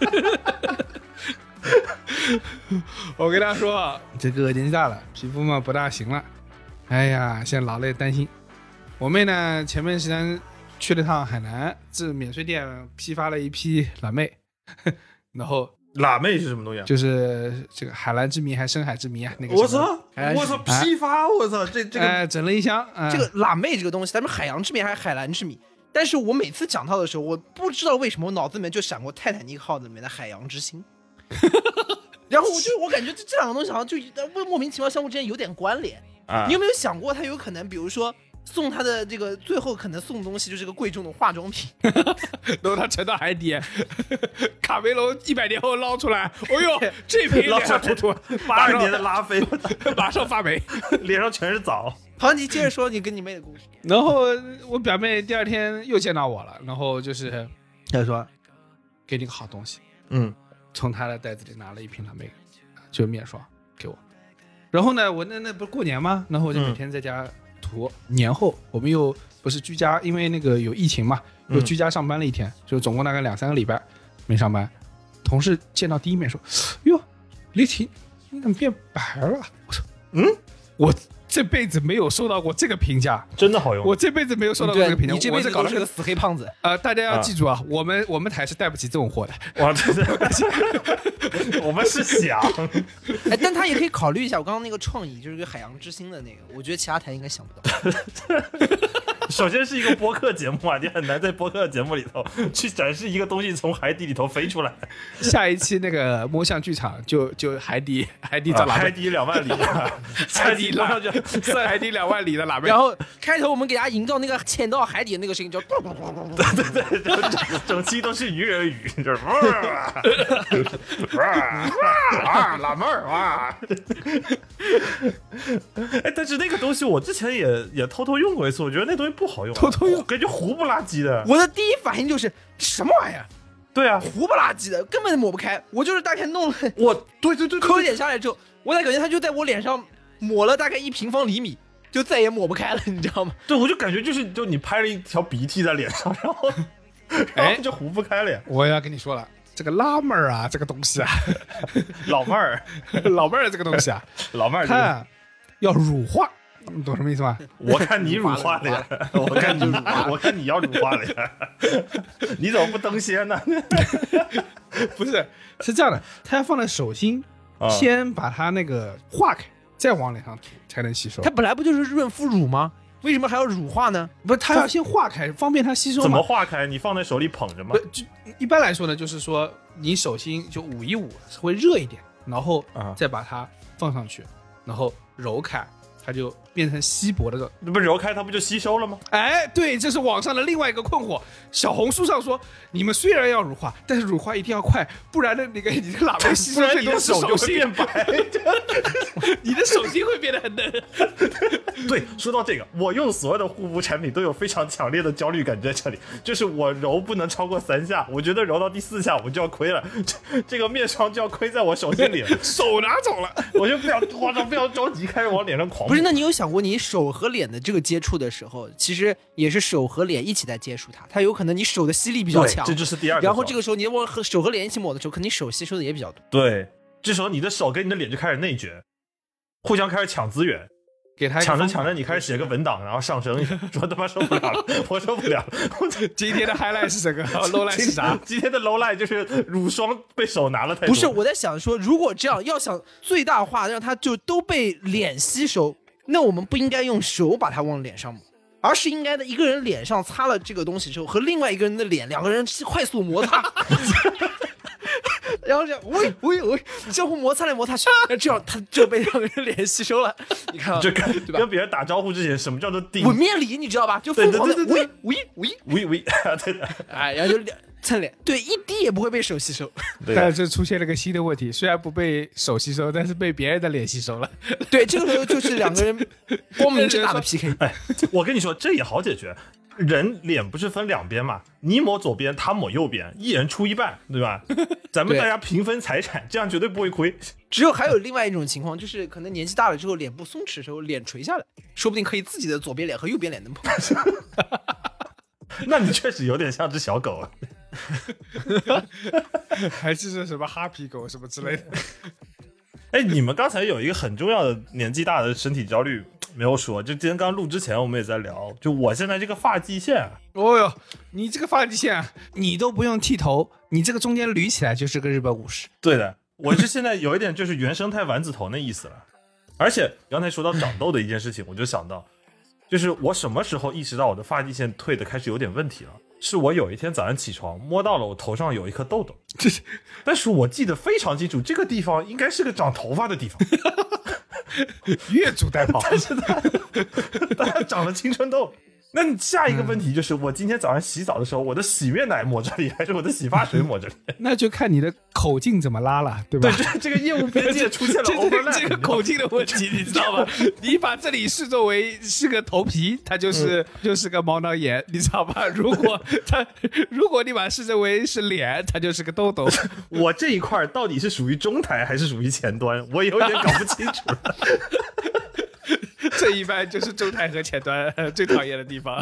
我跟他说，这个年纪大了，皮肤嘛不大行了，哎呀，现在老了也担心。我妹呢，前面时间去了趟海南，自免税店批发了一批辣妹，然后辣妹是什么东西啊？ 就是这个海蓝之谜还深海之谜啊，那个我操，我操，批发，我操，这这个、 哎、整了一箱、 哎。这个辣妹这个东西，咱们海洋之谜还是海蓝之谜？但是我每次讲到的时候，我不知道为什么我脑子里面就闪过泰坦尼克号里面的海洋之心。然后我就我感觉这这两个东西好像就莫名其妙相互之间有点关联、啊、你有没有想过它有可能比如说送他的这个最后可能送东西就是个贵重的化妆品， 然后他沉到海底，卡梅隆一百年后捞出来，哦呦，这瓶脸上涂涂， 八十年的拉菲， 马上发霉， 脸上全是枣。 好，你接着说你跟你妹的故事。 然后我表妹第二天又见到我了，然后就是他说给你个好东西， 嗯， 从他的袋子里拿了一瓶他妹，就是面霜给我。然后呢，我那那不是过年吗？然后我就每天在家涂。嗯、年后我们又不是居家，因为那个有疫情嘛，又居家上班了一天，嗯、就总共大概两三个礼拜没上班。同事见到第一面说：“哟，李婷，你怎么变白了？”我说：“嗯，我这辈子没有收到过这个评价， 真的好用。 我这辈子没有收到过这个评价， 你这辈子搞了个死黑胖子。 呃，大家要记住啊，啊我们我们台是带不起这种货的。 哇，真的，我们是想， 哎，但他也可以考虑一下我刚刚那个创意，就是个海洋之心的那个，我觉得其他台应该想不到。 首先是一个播客节目啊，你很难在播客节目里头去展示一个东西从海底里头飞出来。 下一期那个摸象剧场就就海底海底找喇叭， 海底两万里， 海底拉上去，算海底两万里的喇叭。 然后开头我们给大家营造那个潜到海底的那个声音，叫对对对，整整期都是鱼人语，就是啊，老妹儿哇！哎，但是那个东西我之前也也偷偷用过一次，我觉得那东西不好用、啊， 偷偷用， 感觉糊不拉几的。 我的第一反应就是什么玩意儿？ 对啊， 糊不拉几的，根本抹不开。我就是大概弄了， 我对对对， 抠一点下来之后，我才感觉它就在我脸上抹了大概一平方厘米，就再也抹不开了，你知道吗？ 对，我就感觉就是就你拍了一条鼻涕在脸上，然后然后就糊不开了呀。 我要跟你说了。这个拉妹儿啊，这个东西啊， 老妹儿， 老妹儿这个东西啊， 老妹儿， 它要乳化，你懂什么意思吗？ 我看你乳化了呀，我看你乳化，我看你要乳化了呀，你怎么不登仙呢？ 不是，是这样的，它要放在手心，哦、先把它那个化开，再往脸上涂才能吸收。 它本来不就是润肤乳吗？为什么还要乳化呢？ 不是，它要先化开，方便它吸收嘛。 怎么化开？你放在手里捧着吗？ 不，就一般来说呢，就是说你手心就捂一捂，会热一点，然后再把它放上去，然后揉开，它就变成稀薄的。 那不揉开它不就吸收了吗？ 哎，对，这是网上的另外一个困惑。小红书上说，你们虽然要乳化，但是乳化一定要快，不然的那个你的喇叭吸收最多是手心变白， 你的手心会变得很嫩。 对，说到这个，我用所有的护肤产品都有非常强烈的焦虑感在这里，就是我揉不能超过三下，我觉得揉到第四下我就要亏了，这这个面霜就要亏在我手心里了， 手拿走了， 我就不要慌张，不要着急，开始往脸上狂。 不是，那你有想过，你手和脸的这个接触的时候，其实也是手和脸一起在接触它，它有可能你手的吸力比较强， 这就是第二个。 然后这个时候你往和手和脸一起抹的时候，肯定手吸收的也比较多。 对，这时候你的手跟你的脸就开始内决，互相开始抢资源。 给他抢着抢着，你开始写个文档，然后上升，说他妈受不了了，我受不了了。 今天的 highlight 是这个 ，low light 是啥？ 今天的 low light 就是乳霜被手拿了太多。 不是，我在想说，如果这样要想最大化让它就都被脸吸收，那我们不应该用手把它往脸上抹，而是应该的一个人脸上擦了这个东西之后，和另外一个人的脸两个人快速摩擦。然后这样，喂喂喂，相互摩擦来摩擦去，这样他就被两个人脸吸收了。你看， 就跟跟别人打招呼之前，什么叫做顶吻面礼，你知道吧？就疯狂的喂喂喂喂喂，对的， 哎，然后就蹭脸，对，一滴也不会被手吸收。 但是出现了个新的问题，虽然不被手吸收，但是被别人的脸吸收了。 对，这个时候就是两个人光明正大的 P K。 哎，我跟你说，这也好解决。人脸不是分两边嘛？你抹左边，他抹右边，一人出一半，对吧？咱们大家平分财产，这样绝对不会亏。 只有还有另外一种情况，就是可能年纪大了之后，脸部松弛的时候，脸垂下来，说不定可以自己的左边脸和右边脸能碰。 那你确实有点像只小狗啊， 还是什么哈皮狗什么之类的。 哎，你们刚才有一个很重要的年纪大的身体焦虑没有说，就今天刚录之前我们也在聊，就我现在这个发际线， 哦哟，你这个发际线你都不用剃头，你这个中间捋起来就是个日本武士。 对的，我是现在有一点就是原生态丸子头那意思了。而且刚才说到长痘的一件事情，我就想到，就是我什么时候意识到我的发际线退的开始有点问题了，是我有一天早上起床摸到了我头上有一颗痘痘，但是我记得非常清楚，这个地方应该是个长头发的地方。 越俎代庖， 但是他他长了青春痘。那你下一个问题就是，我今天早上洗澡的时候，我的洗面奶抹这里，还是我的洗发水抹这里？ 那就看你的口径怎么拉了，对吧？ 对，这这个业务边界出现了 overlap， 这个口径的问题，你知道吗？你把这里视作为是个头皮，它就是、嗯、就是个毛囊炎，你知道吧？如果它如果你把它视作为是脸，它就是个痘痘。 我这一块到底是属于中台还是属于前端？我有点搞不清楚了。 这一般就是中台和前端最讨厌的地方，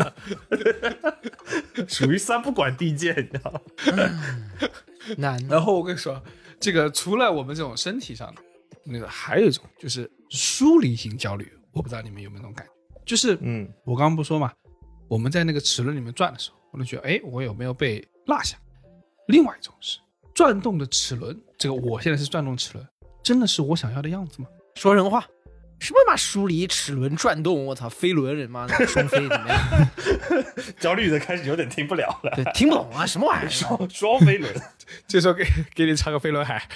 属于三不管地界，你知道吗？ 难。 然后我跟你说，这个除了我们这种身体上的，那个还有一种就是疏离型焦虑，我不知道你们有没有那种感觉，就是嗯，我刚刚不说嘛，我们在那个齿轮里面转的时候，我就觉得，哎，我有没有被落下？另外一种是转动的齿轮，这个我现在是转动齿轮，真的是我想要的样子吗？ 说人话。什么嘛？疏离齿轮转动，我操，飞轮人妈的双飞怎么样？ 焦虑的开始有点听不了了， 对，听不懂啊，什么玩意儿？ 双双飞轮， 这时候给给你唱个飞轮海。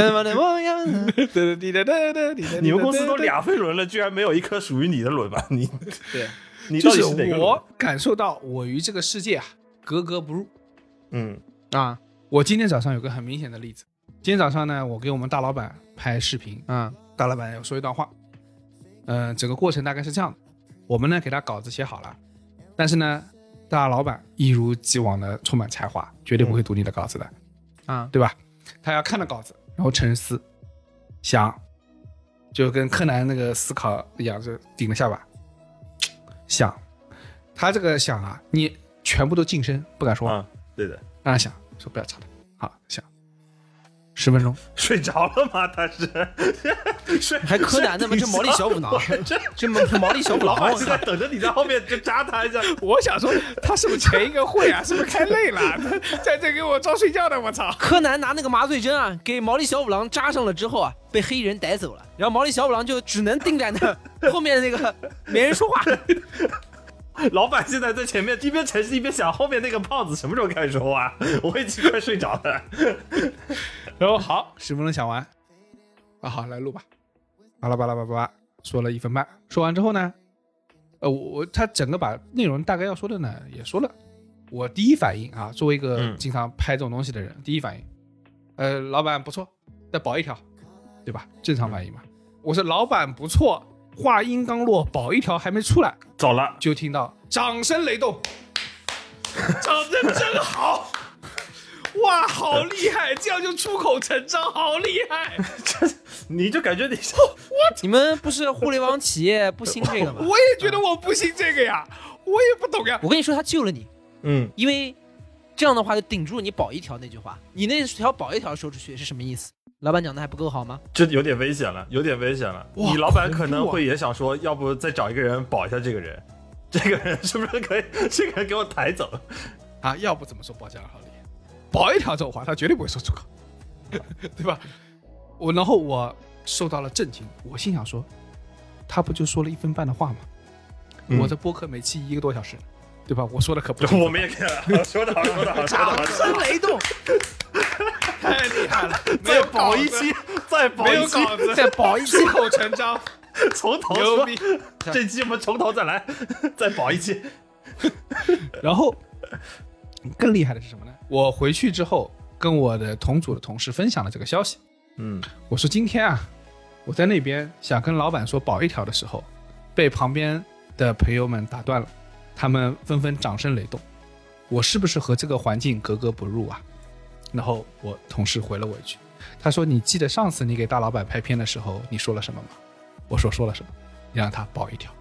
你们公司都俩飞轮了，居然没有一颗属于你的轮吧？你对， 你到底是哪个轮？ 我感受到我与这个世界啊格格不入。 嗯啊，我今天早上有个很明显的例子。今天早上呢，我给我们大老板拍视频，啊、嗯，大老板要说一段话。嗯、呃，整个过程大概是这样的，我们呢给他稿子写好了，但是呢，大老板一如既往的充满才华，绝对不会读你的稿子的，啊、嗯，对吧？他要看到稿子，然后沉思，想，就跟柯南那个思考一样，就顶着下巴想，他这个想啊，你全部都近身，不敢说， 啊，对的， 让他想，说不要吵他，好想。十分钟睡着了吗？他是睡还柯南呢吗？这毛利小五郎，这这毛利小五郎， 老板是在等着你在后面就扎他一下。 我想说，他是不是前一个会啊？是不是开累了？在这给我招睡觉的，我操！ 柯南拿那个麻醉针啊，给毛利小五郎扎上了之后啊，被黑衣人逮走了，然后毛利小五郎就只能定在那后面那个没人说话。 老板现在在前面一边沉思一边想，后面那个胖子什么时候开始说话？我已经快睡着了。 然后好，十分钟讲完，啊好，来录吧，巴拉巴拉巴拉巴拉，说了一分半，说完之后呢，呃我他整个把内容大概要说的呢也说了，我第一反应啊，作为一个经常拍这种东西的人，嗯、第一反应，呃老板不错，再保一条，对吧？正常反应嘛。我说老板不错。话音刚落，保一条还没出来， 走了， 就听到掌声雷动，长得真好，哇，好厉害，这样就出口成章，好厉害！ 这你就感觉你我你们不是互联网企业不兴这个吗？ 我也觉得我不兴这个呀，我也不懂呀。 我跟你说，他救了你， 嗯， 因为这样的话就顶住你保一条那句话，你那条保一条说出去是什么意思？老板讲的还不够好吗？ 这有点危险了，有点危险了。你老板可能会也想说，要不再找一个人保一下这个人，这个人是不是可以？这个人给我抬走啊？要不怎么说保驾好理？保一条这种话，他绝对不会说出口，对吧？我然后我受到了震惊，我心想说，他不就说了一分半的话吗？嗯、我这播客每期一个多小时，对吧？我说的可不是， 我们也可以说的好，说的好， 掌声雷动。 太厉害了！ 再保一期，再保一期， 再保一期，出口成章， 从头说。这期我们从头再来，再保一期。 然后更厉害的是什么呢？我回去之后跟我的同组的同事分享了这个消息。 嗯， 我说今天啊，我在那边想跟老板说保一条的时候，被旁边的朋友们打断了，他们纷纷掌声雷动。我是不是和这个环境格格不入啊？然后我同事回了我一句，他说你记得上次你给大老板拍片的时候你说了什么吗？我说说了什么？你让他保一条。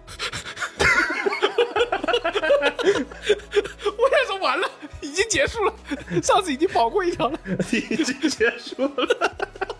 我想说完了，已经结束了，上次已经保过一条了， 已经结束了。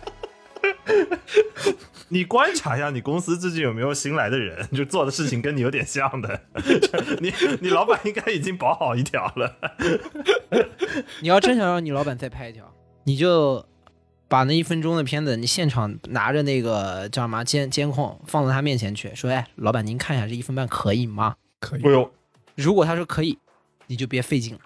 你观察一下你公司最近有没有新来的人，就做的事情跟你有点像的。你你老板应该已经保好一条了。 你要真想让你老板再拍一条，你就把那一分钟的片子，你现场拿着那个叫什么监监控放到他面前去，说：“哎，老板您看一下这一分半可以吗？” 可以。 不用。 如果他说可以，你就别费劲了。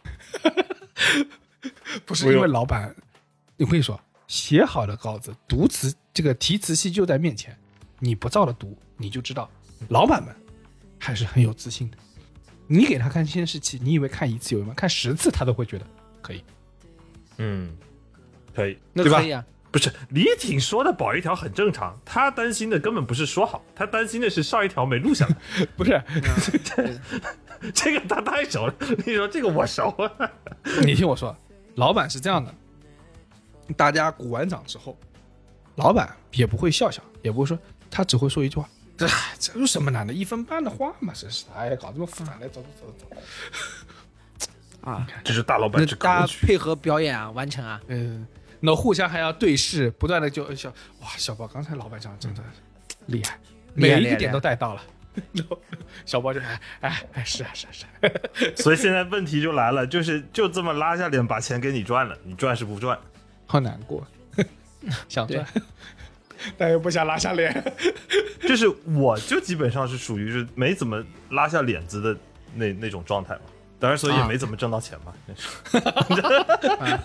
不是因为老板，我跟你说。写好的稿子，读词这个提词器就在面前， 你不造了毒，你就知道老板们还是很有自信的。你给他看监视器，你以为看一次有用吗？看十次他都会觉得可以。 嗯，可以， 那可以啊。 不是李挺说的保一条很正常，他担心的根本不是说好，他担心的是上一条没录下来。 不是、 嗯、这个他太熟了，你说这个我熟啊。 你听我说，老板是这样的，大家鼓完掌之后，老板也不会笑笑，也不会说，他只会说一句话：这这有什么难的，一分半的话嘛，真是哎呀，搞这么复杂，来走走走走。 啊， 这是大老板之格局， 大家配合表演啊，完成啊。 嗯，那互相还要对视，不断的就小哇，小宝刚才老板讲真的厉害，每一个点都带到了。小宝就哎哎哎是啊是啊是啊。 所以现在问题就来了，就是就这么拉下脸把钱给你赚了，你赚是不赚？ 好难过，想赚，但又不想拉下脸。 就是我就基本上是属于是没怎么拉下脸子的那那种状态嘛。当然，所以也没怎么挣到钱嘛。啊、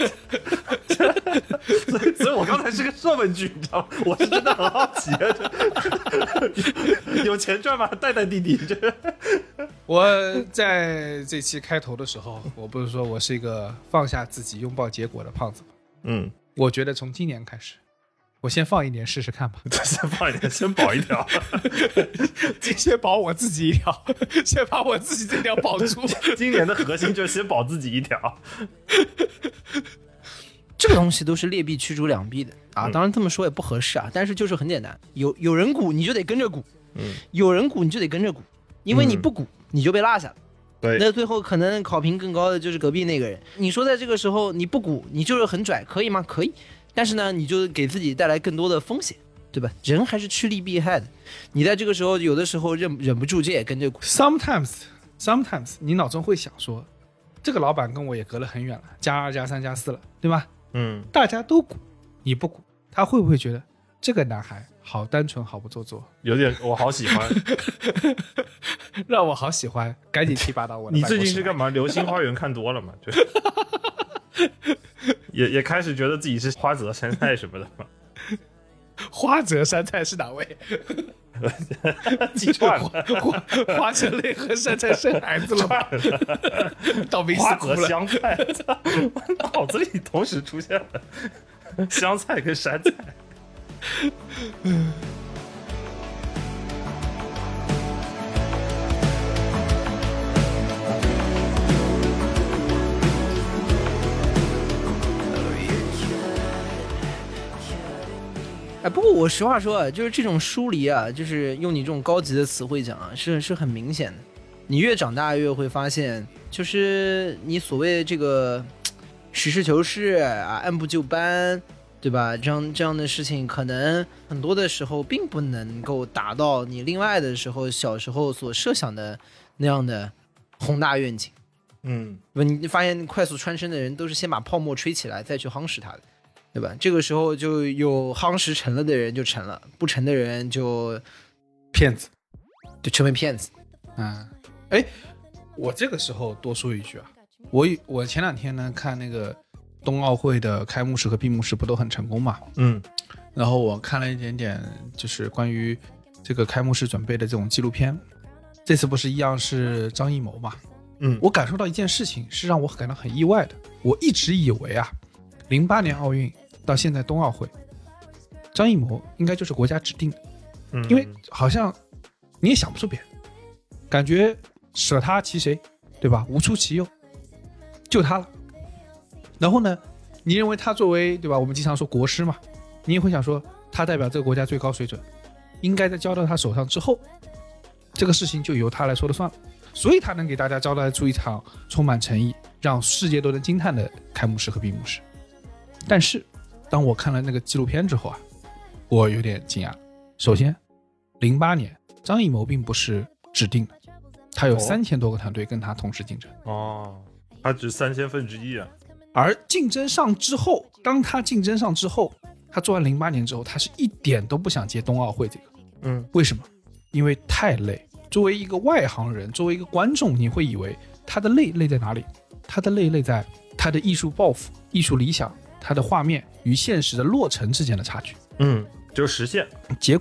所以，所以我刚才是个设问句，你知道吗？我是真的很好奇啊，有钱赚吗？带带弟弟。 我在这期开头的时候，我不是说我是一个放下自己、拥抱结果的胖子吗？ 嗯， 我觉得从今年开始，我先放一年试试看吧。 先放一年，先保一条， 先保我自己一条，先把我自己这条保住。 今年的核心就是先保自己一条。 这个东西都是劣币驱逐良币的啊，当然这么说也不合适啊，但是就是很简单，有有人鼓你就得跟着鼓，嗯，有人鼓你就得跟着鼓，因为你不鼓、嗯、你就被落下了。 对， 那最后可能考评更高的就是隔壁那个人。你说在这个时候你不鼓，你就是很拽，可以吗？可以。但是呢，你就给自己带来更多的风险，对吧？人还是趋利避害的。你在这个时候，有的时候忍忍不住，这也跟着鼓。 Sometimes, sometimes， 你脑中会想说，这个老板跟我也隔了很远了，加二加三加四了，对吧？ 嗯， 大家都鼓，你不鼓，他会不会觉得这个男孩好单纯，好不做作？ 有点，我好喜欢， 让我好喜欢，赶紧提拔到我的。 你最近是干嘛？流星花园看多了嘛？就。也也开始觉得自己是花泽山菜什么的吗？ 花泽山菜是哪位？ 记串了， 花花泽类和山菜生孩子了吧？倒霉花泽香菜，脑子里同时出现了香菜跟山菜。嗯。 哎，不过我实话说啊，就是这种疏离啊，就是用你这种高级的词汇讲啊，是是很明显的。你越长大越会发现，就是你所谓这个实事求是啊，按部就班，对吧？这样这样的事情，可能很多的时候并不能够达到你另外的时候小时候所设想的那样的宏大愿景。 嗯， 你发现快速穿身的人都是先把泡沫吹起来，再去夯实它的。对吧？这个时候就有夯实成了的人就成了，不成的人就骗子， 就成为骗子。 嗯，哎，我这个时候多说一句啊，我我前两天呢看那个冬奥会的开幕式和闭幕式不都很成功嘛？ 嗯， 然后我看了一点点，就是关于这个开幕式准备的这种纪录片。这次不是一样是张艺谋嘛？ 嗯， 我感受到一件事情是让我感到很意外的。我一直以为啊，零八年奥运。到现在冬奥会，张艺谋应该就是国家指定的， 嗯， 因为好像你也想不出别人，感觉舍他其谁，对吧？无出其右，就他了。然后呢，你认为他作为对吧？我们经常说国师嘛，你也会想说他代表这个国家最高水准，应该在交到他手上之后，这个事情就由他来说了算了。所以他能给大家交代出一场充满诚意、让世界都能惊叹的开幕式和闭幕式。但是当我看了那个纪录片之后啊，我有点惊讶。首先，零八年张艺谋并不是指定的，他有三千多个团队跟他同时竞争。 哦，他只三千分之一啊。 而竞争上之后，当他竞争上之后，他做完零八年之后，他是一点都不想接冬奥会这个。 嗯， 为什么？因为太累。作为一个外行人，作为一个观众，你会以为他的累累在哪里？他的累累在他的艺术抱负、艺术理想。它的画面与现实的落成之间的差距， 嗯，就实现。 结果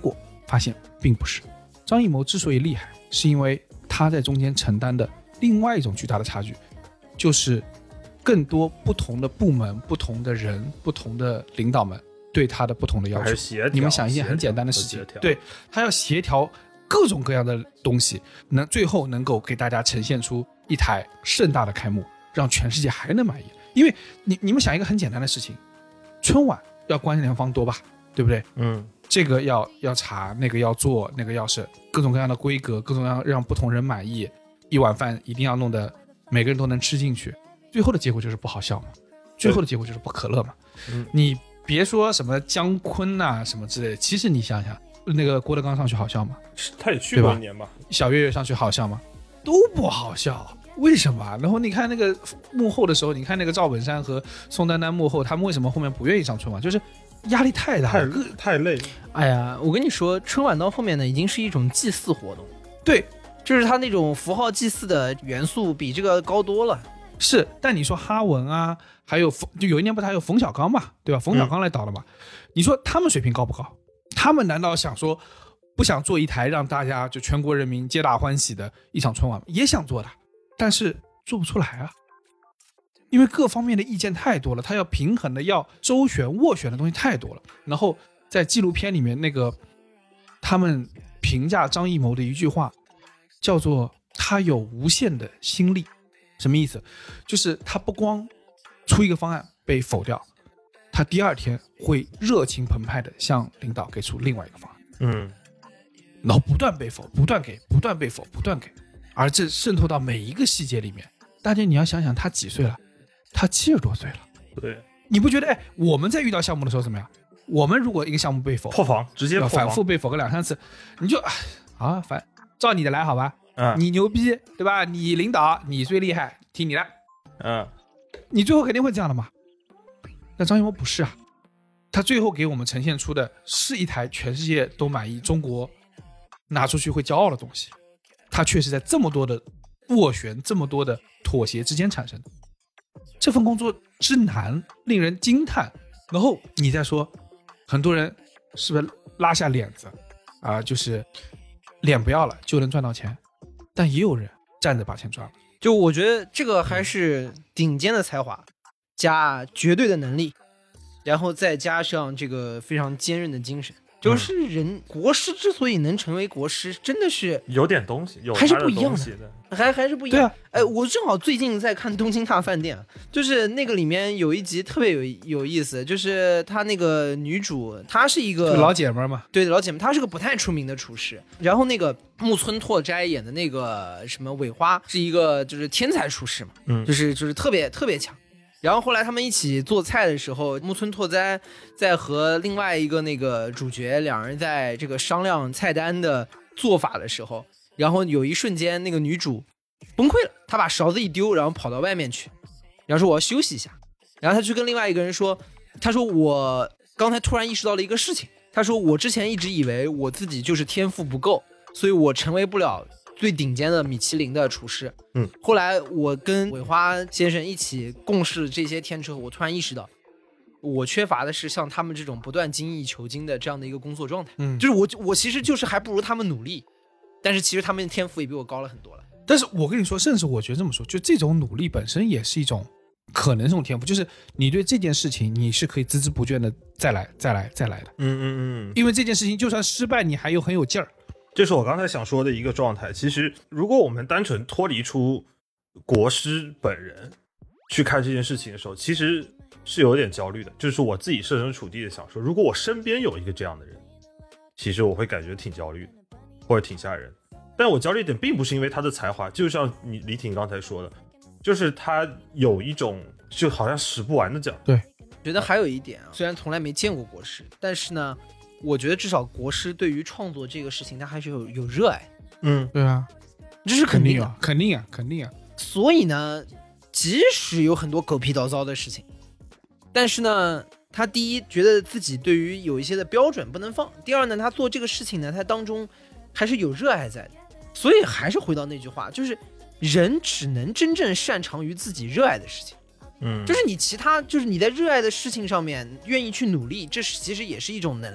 发现并不是。张艺谋之所以厉害，是因为他在中间承担的另外一种巨大的差距，就是更多不同的部门、不同的人、不同的领导们对他的不同的要求。你们想一件很简单的事情，对，他要协调各种各样的东西，能最后能够给大家呈现出一台盛大的开幕，让全世界还能满意。因为你你们想一个很简单的事情，春晚要关联方多吧，对不对？ 嗯， 这个要要查，那个要做，那个要是各种各样的规格，各种各样让不同人满意，一碗饭一定要弄得每个人都能吃进去，最后的结果就是不好笑嘛，最后的结果就是不可乐嘛。 嗯， 你别说什么姜昆啊什么之类的，其实你想想，那个郭德纲上去好笑吗？ 他也去过一年吧。 小岳岳上去好笑吗？都不好笑。为什么？然后你看那个幕后的时候，你看那个赵本山和宋丹丹幕后，他们为什么后面不愿意上春晚？就是压力太大了， 太太累。 哎呀，我跟你说，春晚到后面呢，已经是一种祭祀活动。 对， 就是他那种符号祭祀的元素比这个高多了。 是，但你说哈文啊，还有就有一年不是还有冯小刚嘛，对吧？冯小刚来导的嘛，嗯、你说他们水平高不高？他们难道想说不想做一台让大家就全国人民皆大欢喜的一场春晚吗？也想做的，但是做不出来啊，因为各方面的意见太多了，他要平衡的、要周旋、斡旋的东西太多了。然后在纪录片里面，那个他们评价张艺谋的一句话叫做“他有无限的心力”。什么意思？就是他不光出一个方案被否掉，他第二天会热情澎湃的向领导给出另外一个方案， 嗯， 然后不断被否，不断给，不断被否，不断给，而这渗透到每一个细节里面。大家你要想想，他几岁了？他七十多岁了。 对， 你不觉得？哎，我们在遇到项目的时候怎么样？我们如果一个项目被否， 破防，直接破防， 反复被否个两三次，你就啊，反照你的来，好吧？ 嗯， 你牛逼，对吧？你领导，你最厉害，听你的。 嗯， 你最后肯定会这样的嘛。但张艺谋不是啊，他最后给我们呈现出的是一台全世界都满意、中国拿出去会骄傲的东西。他确实在这么多的斡旋、这么多的妥协之间产生的。这份工作之难，令人惊叹。然后你再说，很多人是不是拉下脸子啊、呃？就是脸不要了就能赚到钱。但也有人站着把钱赚了， 就我觉得这个还是顶尖的才华，加绝对的能力，然后再加上这个非常坚韧的精神。就是人、嗯、国师之所以能成为国师，真的是有点东西，有还是不一样的， 的还还是不一样。 对啊， 哎，我正好最近在看《东京大饭店》，就是那个里面有一集特别有有意思，就是她那个女主，她是一个老姐们嘛， 对，老姐们，她是个不太出名的厨师。然后那个木村拓哉演的那个什么尾花，是一个就是天才厨师嘛， 嗯， 就是就是特别特别强。然后后来他们一起做菜的时候，木村拓哉在和另外一个那个主角两人在这个商量菜单的做法的时候，然后有一瞬间那个女主崩溃了，她把勺子一丢，然后跑到外面去，然后说我要休息一下。然后她去跟另外一个人说，她说我刚才突然意识到了一个事情，她说我之前一直以为我自己就是天赋不够，所以我成为不了最顶尖的米其林的厨师。 嗯， 后来我跟尾花先生一起共事这些天之后，我突然意识到，我缺乏的是像他们这种不断精益求精的这样的一个工作状态。 嗯， 就是我我其实就是还不如他们努力，但是其实他们的天赋也比我高了很多了。 但是我跟你说，甚至我觉得这么说，就这种努力本身也是一种可能，这种天赋，就是你对这件事情你是可以孜孜不倦的再来再来再来的。 嗯嗯嗯， 因为这件事情就算失败，你还有很有劲儿。 这是我刚才想说的一个状态。其实如果我们单纯脱离出国师本人去看这件事情的时候，其实是有点焦虑的。就是我自己设身处地的想说，如果我身边有一个这样的人，其实我会感觉挺焦虑的，或者挺吓人。但我焦虑点并不是因为他的才华，就像你李挺刚才说的，就是他有一种就好像使不完的劲。 对， 觉得还有一点啊，虽然从来没见过国师，但是呢我觉得至少国师对于创作这个事情他还是有有热爱。 嗯，对啊， 这是肯定的， 肯定啊，肯定啊。 所以呢，即使有很多狗屁倒灶的事情，但是呢，他第一觉得自己对于有一些的标准不能放，第二呢，他做这个事情呢，他当中还是有热爱在的。所以还是回到那句话，就是人只能真正擅长于自己热爱的事情。 嗯， 就是你其他就是你在热爱的事情上面愿意去努力，这是其实也是一种能力。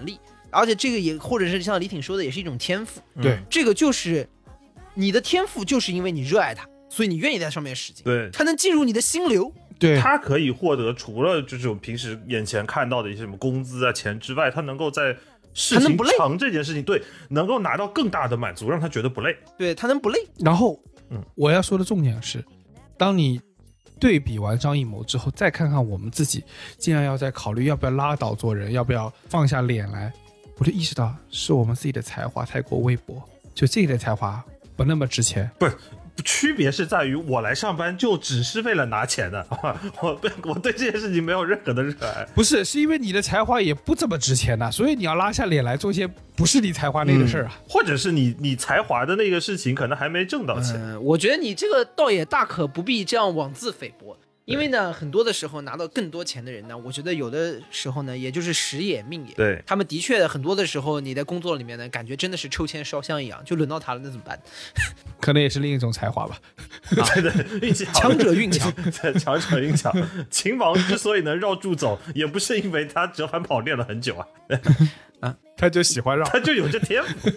而且这个也或者是像李挺说的，也是一种天赋。 对， 这个就是你的天赋，就是因为你热爱它，所以你愿意在上面使劲， 对， 它能进入你的心流。 对， 他可以获得除了这种平时眼前看到的一些什么工资啊、钱之外，他能够在事情长这件事情，对，能够拿到更大的满足，让他觉得不累。 对，他能不累。 然后， 嗯， 我要说的重点是，当你对比完张艺谋之后，再看看我们自己，竟然要在考虑要不要拉倒做人，要不要放下脸来，我就意识到是我们自己的才华太过微薄，就这一类才华不那么值钱。 不是。区别是在于我来上班就只是为了拿钱的，我我对这件事情没有任何的热爱。 不是，是因为你的才华也不怎么值钱的，所以你要拉下脸来做些不是你才华内的事儿啊、 嗯，或者是你你才华的那个事情可能还没挣到钱。 嗯，我觉得你这个倒也大可不必这样妄自菲薄。因为呢，很多的时候拿到更多钱的人呢，我觉得有的时候呢，也就是时也命也。 对， 他们的确很多的时候，你在工作里面呢，感觉真的是抽签烧香一样，就轮到他了，那怎么办？ 可能也是另一种才华吧。 啊、对对，运气好， 强者运强， 强者运强。秦王之所以能绕柱走，也不是因为他折返跑练了很久啊， 啊，他就喜欢绕， 他就有这天赋。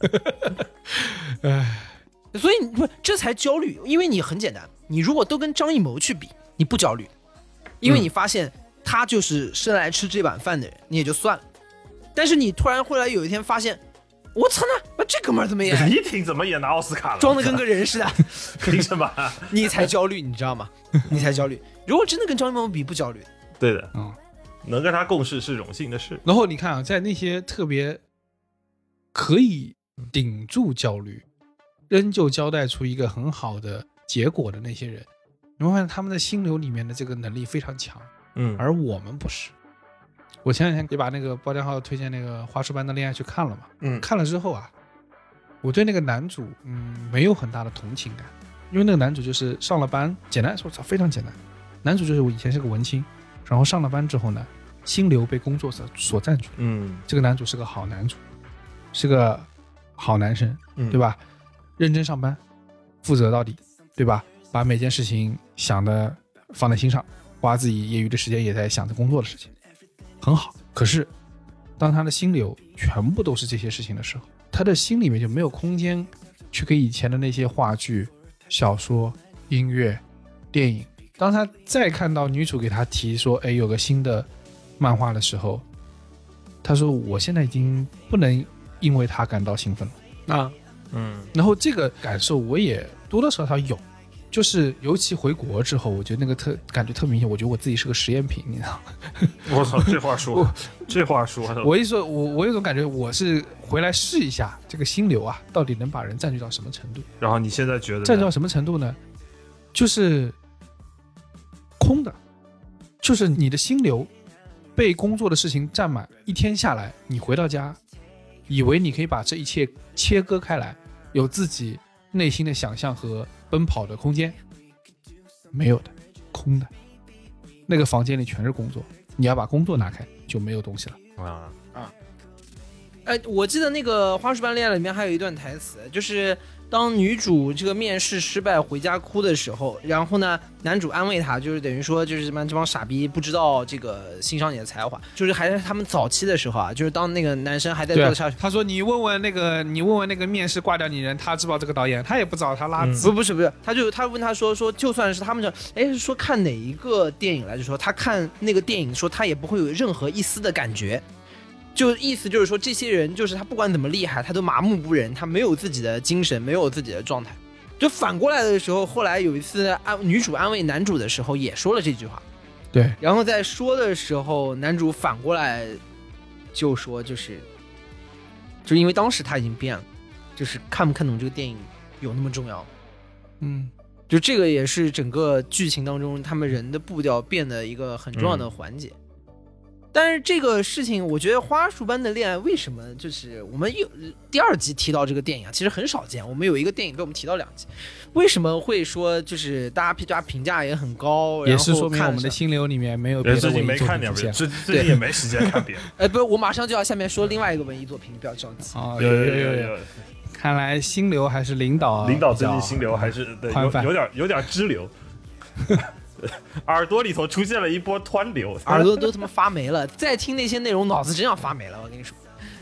唉， 所以不，这才焦虑，因为你很简单，你如果都跟张艺谋去比。你不焦虑，因为你发现他就是生来吃这碗饭的人，你也就算了。但是你突然后来有一天发现，我操那这哥们儿怎么演？ 李挺怎么也拿奥斯卡了？ 装的跟个人似的， 凭什么？ 你才焦虑，你知道吗？你才焦虑。如果真的跟张艺谋比，不焦虑。 对的，嗯，能跟他共事是荣幸的事。 然后你看啊，在那些特别可以顶住焦虑，仍旧交代出一个很好的结果的那些人。你会发现他们的心流里面的这个能力非常强， 嗯， 而我们不是。我前两天也把那个包家浩推荐那个《花束般的恋爱》去看了嘛， 嗯， 看了之后啊，我对那个男主嗯没有很大的同情感，因为那个男主就是上了班，简单说非常简单，男主就是我以前是个文青，然后上了班之后呢，心流被工作所所占据， 嗯， 这个男主是个好男主，是个好男生， 嗯， 对吧？认真上班，负责到底，对吧？把每件事情想的放在心上，花自己业余的时间也在想着工作的事情，很好。可是当他的心流全部都是这些事情的时候，他的心里面就没有空间去给以前的那些话剧、小说、音乐、电影。当他再看到女主给他提说，哎，有个新的漫画的时候，他说我现在已经不能因为他感到兴奋了啊， 嗯，然后这个感受我也多多少少有。就是尤其回国之后，我觉得那个特感觉特明显。我觉得我自己是个实验品，你知道吗？ 我操，这话说，这话说， 我一说，我我有种感觉，我是回来试一下这个心流啊，到底能把人占据到什么程度。 然后你现在觉得占据到什么程度呢？就是空的，就是你的心流被工作的事情占满，一天下来，你回到家，以为你可以把这一切切割开来，有自己内心的想象和奔跑的空间，没有的，空的。那个房间里全是工作，你要把工作拿开，就没有东西了啊啊！哎，我记得那个《花束般恋爱》里面还有一段台词，就是当女主这个面试失败回家哭的时候，然后呢，男主安慰她，就是等于说，就是什么这帮傻逼不知道这个欣赏你的才华，就是还是他们早期的时候啊，就是当那个男生还在做下去， 他说你问问那个，你问问那个面试挂掉你人，他知不知道这个导演？他也不知道，他拉嗯、不不是不是，他就他问他说说，就算是他们这，哎，是说看哪一个电影来着？说他看那个电影，说他也不会有任何一丝的感觉。就意思就是说，这些人就是他不管怎么厉害，他都麻木不仁，他没有自己的精神，没有自己的状态。就反过来的时候，后来有一次安女主安慰男主的时候，也说了这句话。 对， 然后在说的时候，男主反过来就说，就是就因为当时他已经变了，就是看不看懂这个电影有那么重要。 嗯， 就这个也是整个剧情当中他们人的步调变得一个很重要的环节。嗯，但是这个事情，我觉得《花束般的恋爱》为什么就是我们有第二集提到这个电影啊，其实很少见。我们有一个电影被我们提到两集，为什么会说就是大家评价评价也很高？ 也是说明我们的心流里面没有别的最近没看点别，最最近也没时间看别的。 哎，不是，我马上就要下面说另外一个文艺作品，你不要着急。 哦，有有有有有。看来心流还是领导， 领导最近心流还是对有有点有点支流。耳朵里头出现了一波湍流， 耳朵都他妈发霉了。再听那些内容，脑子真要发霉了。我跟你说，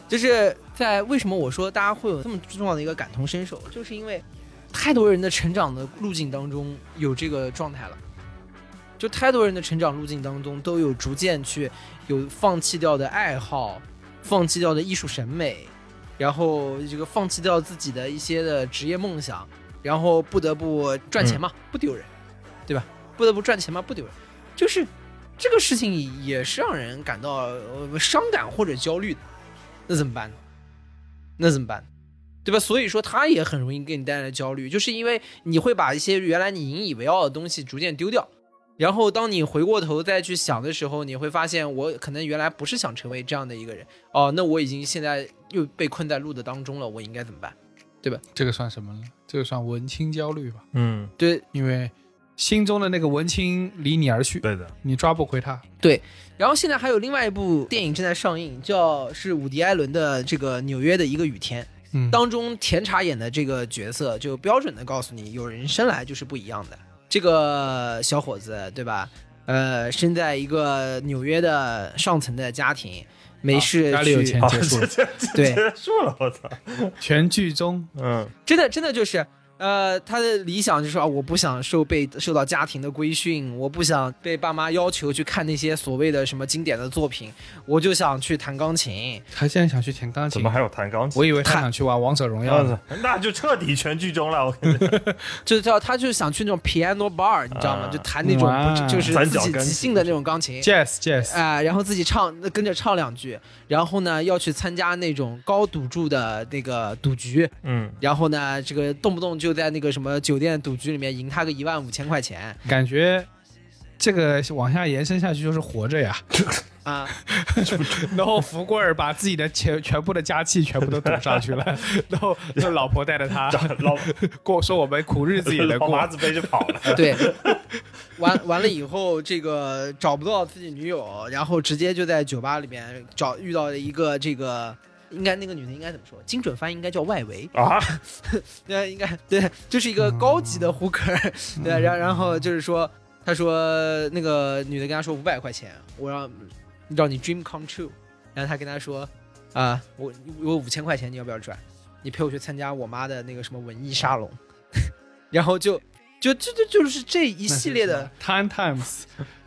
就是在为什么我说大家会有这么重要的一个感同身受，就是因为太多人的成长的路径当中有这个状态了，就太多人的成长路径当中都有逐渐去有放弃掉的爱好，放弃掉的艺术审美，然后这个放弃掉自己的一些的职业梦想，然后不得不赚钱嘛，嗯、不丢人，对吧？不得不赚钱嘛，不丢人，就是这个事情也是让人感到伤感或者焦虑的。那怎么办呢？那怎么办？对吧？所以说它也很容易给你带来焦虑，就是因为你会把一些原来你引以为傲的东西逐渐丢掉，然后当你回过头再去想的时候，你会发现我可能原来不是想成为这样的一个人哦，那我已经现在又被困在路的当中了，我应该怎么办？对吧？ 这个算什么呢？这个算文青焦虑吧？ 嗯，对， 因为心中的那个文青离你而去， 对的， 你抓不回他。 对，然后现在还有另外一部电影正在上映，叫是伍迪·艾伦的这个《纽约的一个雨天》。嗯，当中甜茶演的这个角色就标准的告诉你，有人生来就是不一样的。这个小伙子，对吧？呃，生在一个纽约的上层的家庭，没事去、 啊、家里有钱结束了， 对， 结束了，我操！ 全剧终， 嗯，真的真的就是。呃，他的理想就是说、啊，我不想受被受到家庭的规训，我不想被爸妈要求去看那些所谓的什么经典的作品，我就想去弹钢琴。 他现在想去弹钢琴？ 怎么还有弹钢琴？ 我以为他想去玩王者荣耀呢， 那就彻底全剧终了。我跟你就叫他就想去那种 piano bar， 你知道吗？啊、就弹那种、啊、就是自己即兴的那种钢琴 ，jazz jazz 啊、呃，然后自己唱跟着唱两句，然后呢要去参加那种高赌注的那个赌局，嗯，然后呢这个动不动就在那个什么酒店赌局里面赢他个一万五千块钱， 感觉这个往下延伸下去就是活着呀啊！ 然后福贵儿把自己的全全部的家气全部都赌上去了，然后老婆带着他老过说我们苦日子也能过， 老麻子背着跑了。 对，完完了以后，这个找不到自己女友，然后直接就在酒吧里面找遇到了一个这个。应该那个女的应该怎么说？精准翻译应该叫外围啊， 对，应该对，就是一个高级的 hooker，、嗯、对，然然后就是说，他说那个女的跟他说五百块钱，我让让你 dream come true， 然后他跟他说啊，我我五千块钱，你要不要赚？你陪我去参加我妈的那个什么文艺沙龙，然后就。就这这就是这一系列的 ten times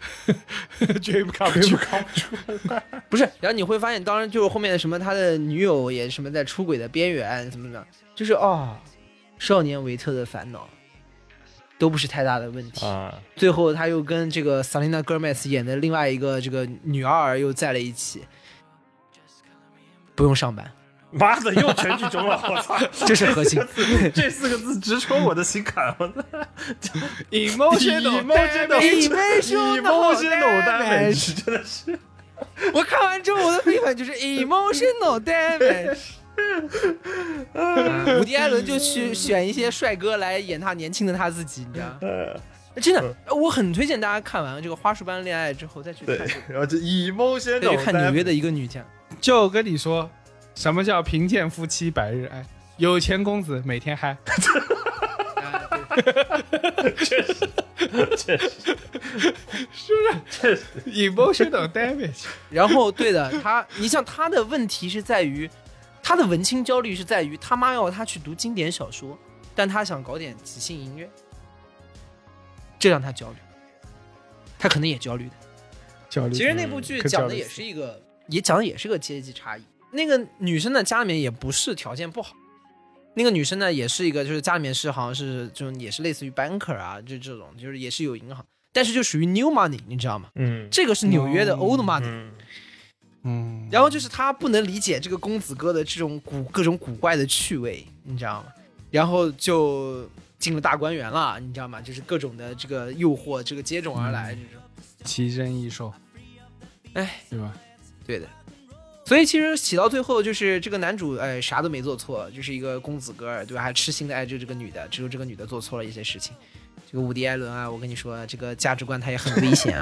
dream come true， 不是，然后你会发现，当然就是后面的什么他的女友也什么在出轨的边缘，什么的，就是哦，少年维特的烦恼都不是太大的问题啊。最后他又跟这个 Selena Gomez 演的另外一个这个女二又在了一起，不用上班。 妈的，又全剧终了！我操， 这是核心。 这四个字直戳我的心坎。我操 ，emotional emotional damage， 真的是。 我看完之后，我的飞粉就是 emotional damage。伍迪·艾伦就去选一些帅哥来演他年轻的他自己，你知道吗？真的，我很推荐大家看完这个《花束般恋爱》之后再去看、这个。 对，然后就 emotional， 再去看纽约的一个女将。 就跟你说。什么叫贫贱夫妻百日哀？有钱公子每天嗨。 确实，确实， 是不是？ 确实 emotional damage。 然后，对的，他，你像他的问题是在于，他的文青焦虑是在于他妈要他去读经典小说，但他想搞点即兴音乐，这让他焦虑。他可能也焦虑的。 焦虑。 其实那部剧讲的也是一个，也讲的也是个阶级差异。那个女生的家里面也不是条件不好，那个女生呢也是一个，就是家里面是好像是就也是类似于 banker 啊，就这种就是也是有银行，但是就属于 new money， 你知道吗？嗯，这个是纽约的 old money。嗯，嗯然后就是他不能理解这个公子哥的这种古各种古怪的趣味，你知道吗？然后就进了大观园了，你知道吗？就是各种的这个诱惑，这个接踵而来，这种奇珍异兽， 哎， 对吧？ 对的。所以其实起到最后就是这个男主哎啥都没做错，就是一个公子哥，对吧？还痴心的爱着这个女的，只有这个女的做错了一些事情。这个伍迪·艾伦啊，我跟你说，这个价值观他也很危险啊。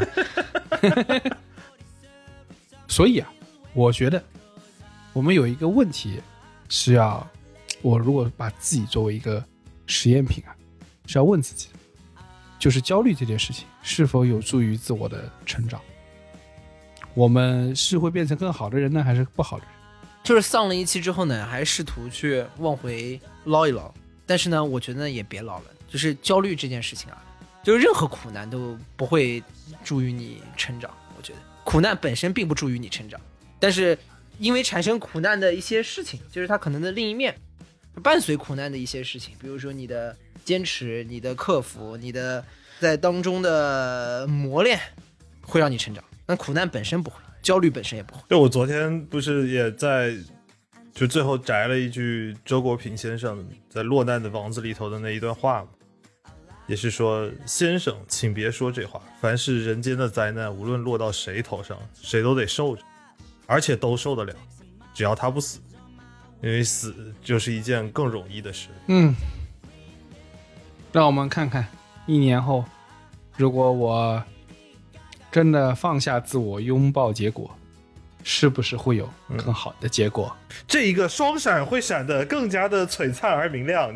所以啊，我觉得我们有一个问题是要，我如果把自己作为一个实验品啊，是要问自己，就是焦虑这件事情是否有助于自我的成长。我们是会变成更好的人呢，还是不好的人？ 就是丧了一期之后呢，还试图去往回捞一捞。但是呢，我觉得也别捞了，就是焦虑这件事情啊，就是任何苦难都不会助于你成长。我觉得苦难本身并不助于你成长，但是因为产生苦难的一些事情，就是它可能的另一面，伴随苦难的一些事情，比如说你的坚持、你的克服、你的在当中的磨练，会让你成长。但苦难本身不会，焦虑本身也不会。 对，我昨天不是也在，就最后摘了一句周国平先生在《落难的王子》里头的那一段话嘛，也是说：先生，请别说这话，凡是人间的灾难，无论落到谁头上，谁都得受着，而且都受得了，只要他不死，因为死就是一件更容易的事。 嗯，让我们看看一年后，如果我真的放下自我，拥抱结果，是不是会有更好的结果？ 嗯、这一个双闪会闪得更加的璀璨而明亮。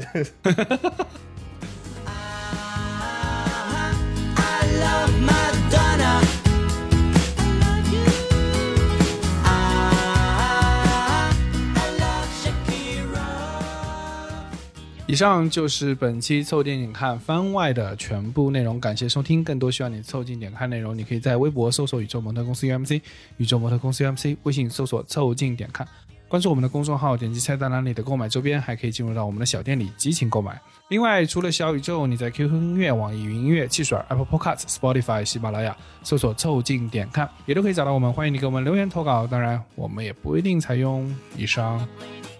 以上就是本期凑近点看番外的全部内容，感谢收听。更多需要你凑近点看内容，你可以在微博搜索宇宙模特公司 U M C， 宇宙模特公司 U M C， 微信搜索凑近点看，关注我们的公众号，点击菜单栏里的购买周边，还可以进入到我们的小店里激情购买。另外，除了小宇宙，你在 Q Q 音乐、网易云音乐、汽水、Apple Podcasts、Spotify、喜马拉雅搜索凑近点看，也都可以找到我们。欢迎你给我们留言投稿，当然我们也不一定采用。以上。